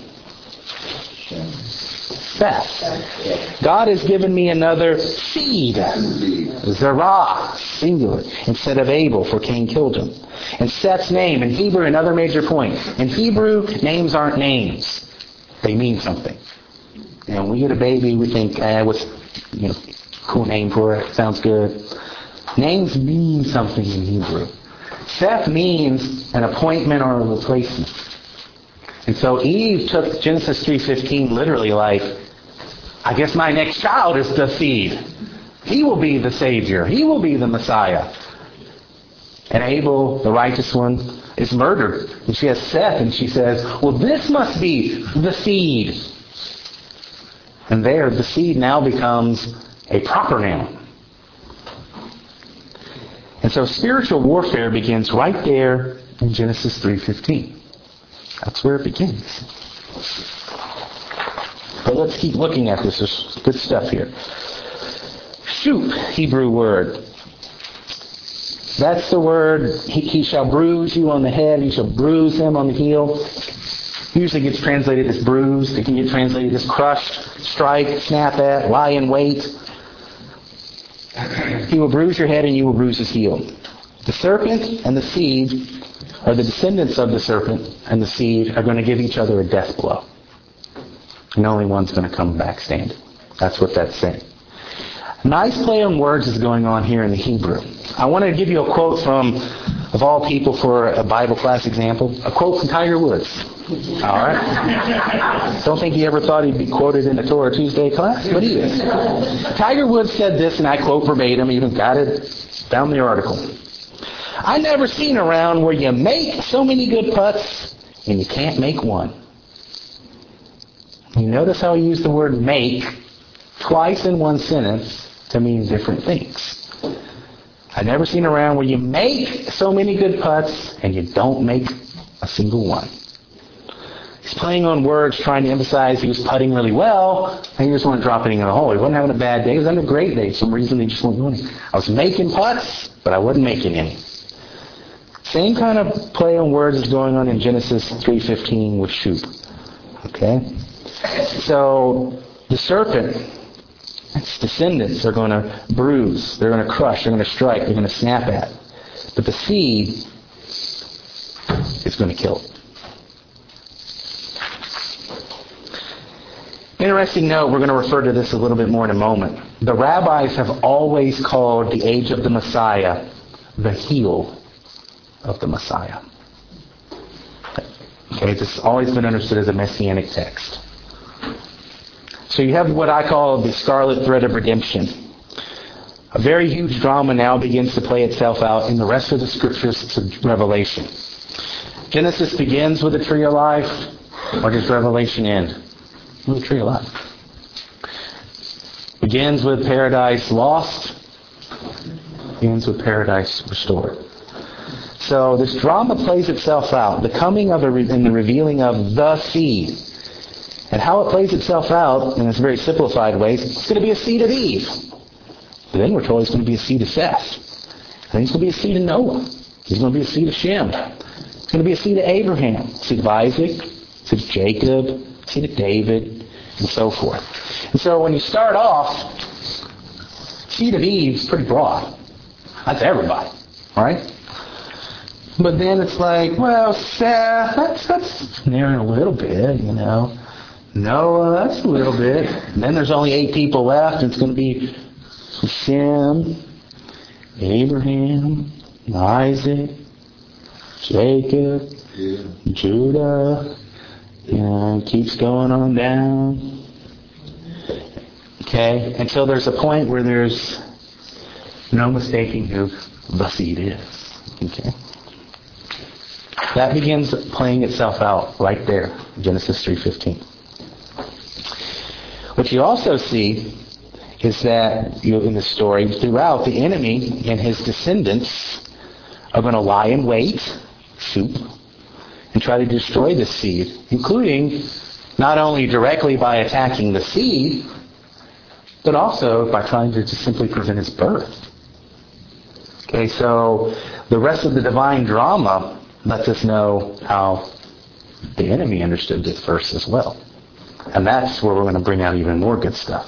Seth. God has given me another seed, Zerah, singular, instead of Abel, for Cain killed him. And Seth's name, in Hebrew, another major point. In Hebrew, names aren't names. They mean something. And when we get a baby, we think, eh, what's, you know, cool name for it, sounds good. Names mean something in Hebrew. Seth means an appointment or a replacement. And so Eve took Genesis three fifteen literally like, I guess my next child is the seed. He will be the Savior. He will be the Messiah. And Abel, the righteous one, is murdered. And she has Seth, and she says, well, this must be the seed. And there, the seed now becomes a proper noun. And so spiritual warfare begins right there in Genesis three fifteen. That's where it begins. But let's keep looking at this. There's good stuff here. Shoop, Hebrew word. That's the word, he, he shall bruise you on the head, he shall bruise him on the heel. Usually gets translated as bruised. It can get translated as crushed, strike, snap at, lie in wait. He will bruise your head and you will bruise his heel. The serpent and the seed, or the descendants of the serpent and the seed, are going to give each other a death blow. And only one's going to come back standing. That's what that's saying. Nice play on words is going on here in the Hebrew. I want to give you a quote from, of all people, for a Bible class example. A quote from Tiger Woods. All right? Don't think he ever thought he'd be quoted in the Torah Tuesday class, but he is. Tiger Woods said this, and I quote verbatim, even got it down the article. I never seen a round where you make so many good putts and you can't make one. You notice how he used the word make twice in one sentence to mean different things. I've never seen a round where you make so many good putts and you don't make a single one. He's playing on words, trying to emphasize he was putting really well, and he just wasn't dropping it in the hole. He wasn't having a bad day. He was having a great day. For some reason, he just wasn't doing it. I was making putts, but I wasn't making any. Same kind of play on words is going on in Genesis three fifteen with Shoop. Okay? So, the serpent, its descendants are going to bruise, they're going to crush, they're going to strike, they're going to snap at. But the seed is going to kill it. Interesting note, we're going to refer to this a little bit more in a moment. The rabbis have always called the age of the Messiah the heel of the Messiah. Okay, this has always been understood as a messianic text. So you have what I call the scarlet thread of redemption. A very huge drama now begins to play itself out in the rest of the scriptures to Revelation. Genesis begins with the tree of life. Where does Revelation end? With the tree of life. Begins with paradise lost. Begins with paradise restored. So this drama plays itself out. The coming of a re- and the revealing of the seed. And how it plays itself out, in this very simplified way, it's going to be a seed of Eve. But then we're told it's going to be a seed of Seth. And then it's going to be a seed of Noah. He's going to be a seed of Shem. It's going to be a seed of Abraham, seed of Isaac, seed of Jacob, seed of David, and so forth. And so when you start off, seed of Eve is pretty broad. That's everybody, right? But then it's like, well, Seth, that's, that's narrowing a little bit, you know. Noah, that's a little bit. And then there's only eight people left, and it's going to be Shem, Abraham, Isaac, Jacob, yeah. Judah. You know, it keeps going on down. Okay, until there's a point where there's no mistaking who the seed is. Okay. That begins playing itself out right there, Genesis three fifteen. What you also see is that you know, in the story throughout, the enemy and his descendants are going to lie in wait, soup, and try to destroy the seed, including not only directly by attacking the seed, but also by trying to just simply prevent its birth. Okay, so the rest of the divine drama lets us know how the enemy understood this verse as well. And that's where we're going to bring out even more good stuff.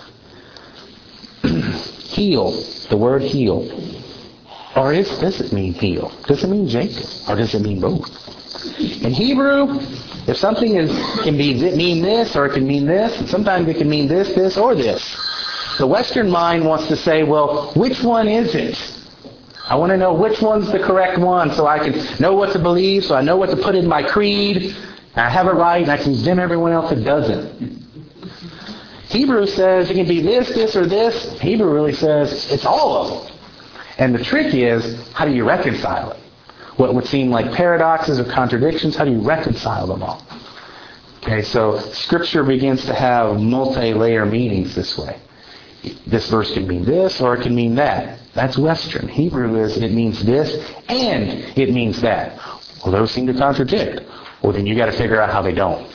Heal, the word heal. Or is, does it mean heal? Does it mean Jacob? Or does it mean both? In Hebrew, if something is can be mean this or it can mean this, and sometimes it can mean this, this, or this. The Western mind wants to say, well, which one is it? I want to know which one's the correct one so I can know what to believe, so I know what to put in my creed, and I have it right, and I can condemn everyone else that doesn't. Hebrew says it can be this, this, or this. Hebrew really says it's all of them. And the trick is, how do you reconcile it? What would seem like paradoxes or contradictions, how do you reconcile them all? Okay, so Scripture begins to have multi-layer meanings this way. This verse can mean this or it can mean that. That's Western. Hebrew is it means this and it means that. Well, those seem to contradict. Well, then you got to figure out how they don't.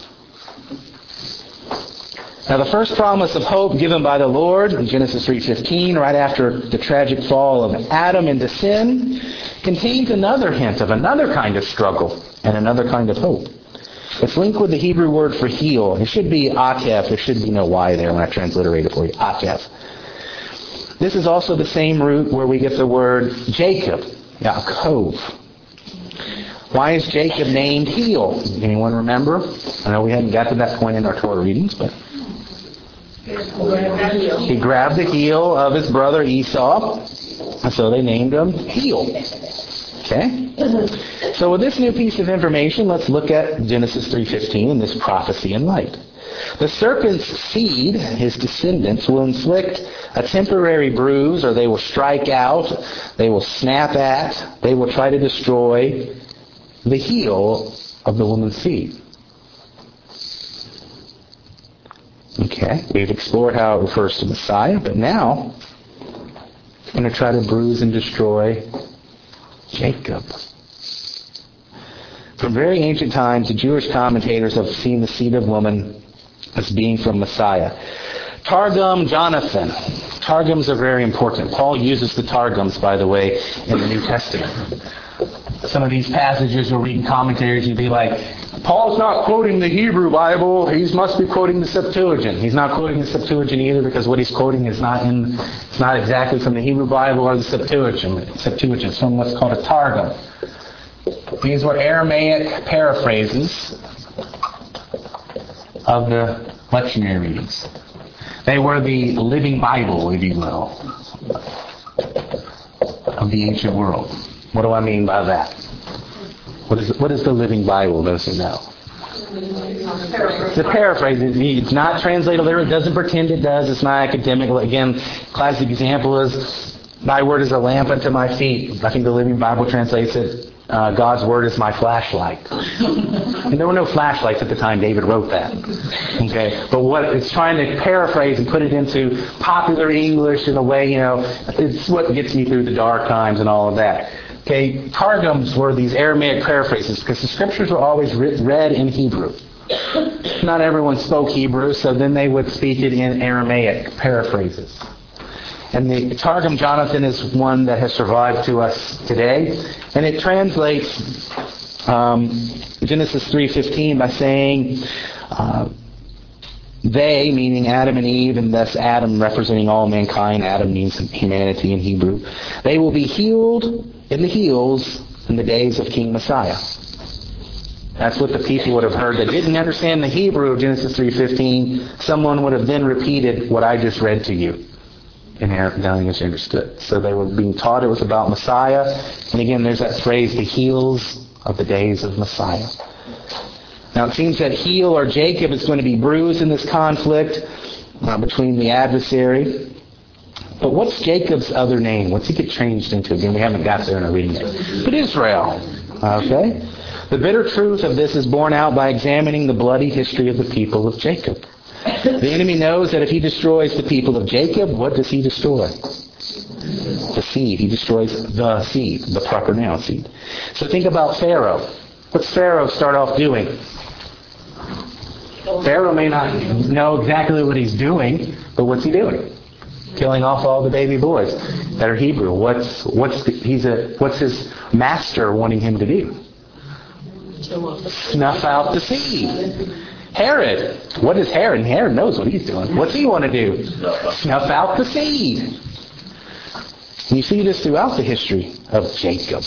Now, the first promise of hope given by the Lord in Genesis three fifteen, right after the tragic fall of Adam into sin, contains another hint of another kind of struggle and another kind of hope. It's linked with the Hebrew word for heal. It should be atef. There should be no Y there when I transliterate it for you. Atef. This is also the same root where we get the word Jacob, Yaakov. Why is Jacob named heel? Anyone remember? I know we hadn't got to that point in our Torah readings, but he grabbed the heel of his brother Esau, and so they named him heel. Okay? So with this new piece of information, let's look at Genesis three fifteen and this prophecy in light. The serpent's seed, his descendants, will inflict a temporary bruise, or they will strike out, they will snap at, they will try to destroy the heel of the woman's seed. Okay, we've explored how it refers to Messiah, but now I'm going to try to bruise and destroy Jacob. From very ancient times, the Jewish commentators have seen the seed of woman as being from Messiah. Targum Jonathan. Targums are very important. Paul uses the Targums, by the way, in the New Testament. Some of these passages you'll read in commentaries, you'd be like, Paul's not quoting the Hebrew Bible, he must be quoting the Septuagint. He's not quoting the Septuagint either because what he's quoting is not in, it's not exactly from the Hebrew Bible or the Septuagint. Septuagint. It's from what's called a Targum. These were Aramaic paraphrases of the lectionary readings. They were the living Bible, if you will, of the ancient world. What do I mean by that? What is what is the living Bible? Those who know. It's a paraphrase. It's not translated literally. It doesn't pretend it does. It's not academic. Again, classic example is, "Thy word is a lamp unto my feet." I think the Living Bible translates it, uh, "God's word is my flashlight." And there were no flashlights at the time David wrote that. Okay, but what it's trying to paraphrase and put it into popular English in a way, you know, it's what gets me through the dark times and all of that. Okay, Targums were these Aramaic paraphrases because the scriptures were always read in Hebrew. Not everyone spoke Hebrew, so then they would speak it in Aramaic paraphrases. And the Targum Jonathan is one that has survived to us today, and it translates um, Genesis three fifteen by saying, uh, they, meaning Adam and Eve, and thus Adam representing all mankind. Adam means humanity in Hebrew. They will be healed in the heels in the days of King Messiah. That's what the people would have heard that didn't understand the Hebrew of Genesis three fifteen. Someone would have then repeated what I just read to you. And knowing as you understood. So they were being taught it was about Messiah. And again, there's that phrase, the heels of the days of Messiah. Now it seems that heel or Jacob is going to be bruised in this conflict uh, between the adversary. But what's Jacob's other name? What's he get changed into? Again, we haven't got there in our reading yet. But Israel. Okay? The bitter truth of this is borne out by examining the bloody history of the people of Jacob. The enemy knows that if he destroys the people of Jacob, what does he destroy? The seed. He destroys the seed, the proper noun seed. So think about Pharaoh. What's Pharaoh start off doing? Pharaoh may not know exactly what he's doing, but what's he doing? Killing off all the baby boys that are Hebrew. What's what's the, he's a what's his master wanting him to do? Snuff out the seed. Herod. What is Herod? Herod knows what he's doing. What's he want to do? Snuff out the seed. And you see this throughout the history of Jacob.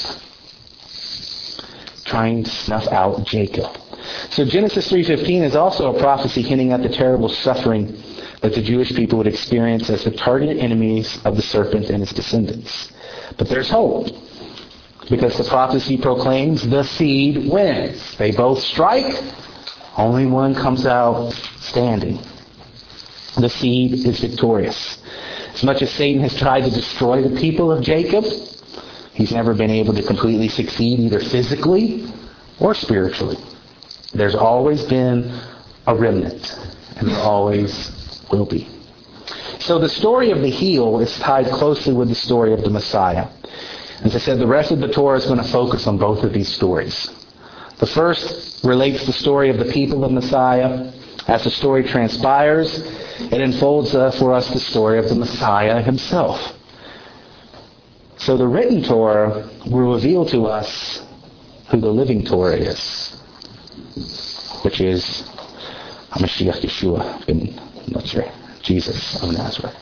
Trying to snuff out Jacob. So Genesis three fifteen is also a prophecy hinting at the terrible suffering that the Jewish people would experience as the targeted enemies of the serpent and his descendants. But there's hope. Because the prophecy proclaims the seed wins. They both strike. Only one comes out standing. The seed is victorious. As much as Satan has tried to destroy the people of Jacob, he's never been able to completely succeed either physically or spiritually. There's always been a remnant, and there always will be. So the story of the heel is tied closely with the story of the Messiah. As I said, the rest of the Torah is going to focus on both of these stories. The first relates the story of the people of Messiah. As the story transpires, it unfolds uh, for us the story of the Messiah himself. So the written Torah will reveal to us who the living Torah is, which is Mashiach Yeshua ben Nazareth, Jesus of Nazareth.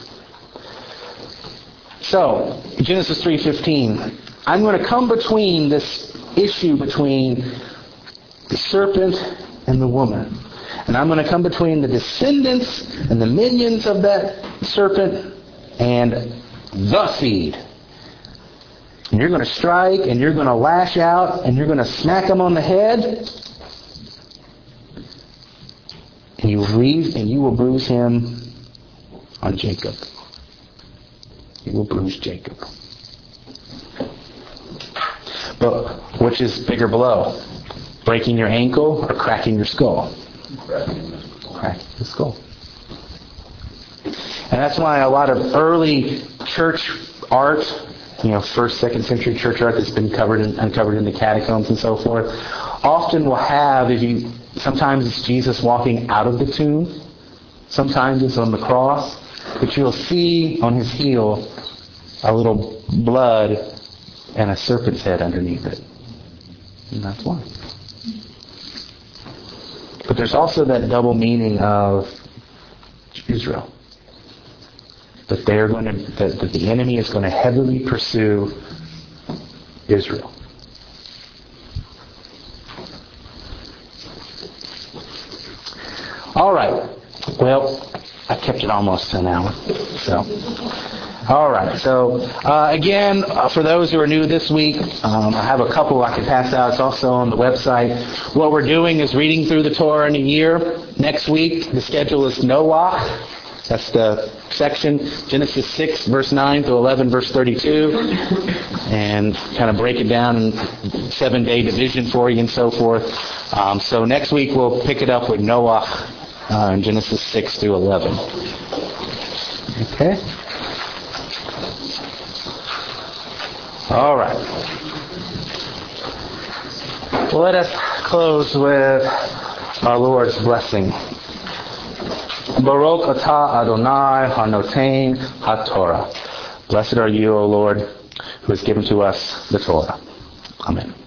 So, Genesis three fifteen, I'm going to come between this issue between the serpent and the woman. And I'm going to come between the descendants and the minions of that serpent and the seed. And you're going to strike and you're going to lash out and you're going to smack him on the head. And you will bruise, and you will bruise him on Jacob. You will bruise Jacob. But which is bigger blow? Breaking your ankle or cracking your skull? Cracking the skull. And that's why a lot of early church art, you know, first, second century church art that's been covered in, uncovered in the catacombs and so forth, often will have, if you, sometimes it's Jesus walking out of the tomb, sometimes it's on the cross, but you'll see on his heel a little blood and a serpent's head underneath it. And that's why. But there's also that double meaning of Israel. That they're going to, that, that the enemy is going to heavily pursue Israel. All right. Well, I kept it almost to an hour. So, all right. So, uh, again, uh, for those who are new this week, um, I have a couple I can pass out. It's also on the website. What we're doing is reading through the Torah in a year. Next week, the schedule is Noah. That's the section, Genesis six, verse nine to eleven, verse thirty-two. And kind of break it down in seven-day division for you and so forth. Um, so next week, we'll pick it up with Noah uh, in Genesis six through eleven. Okay? All right. Well, let us close with our Lord's blessing. Baruch atah Adonai hanoten haTorah. Blessed are you, O Lord, who has given to us the Torah. Amen.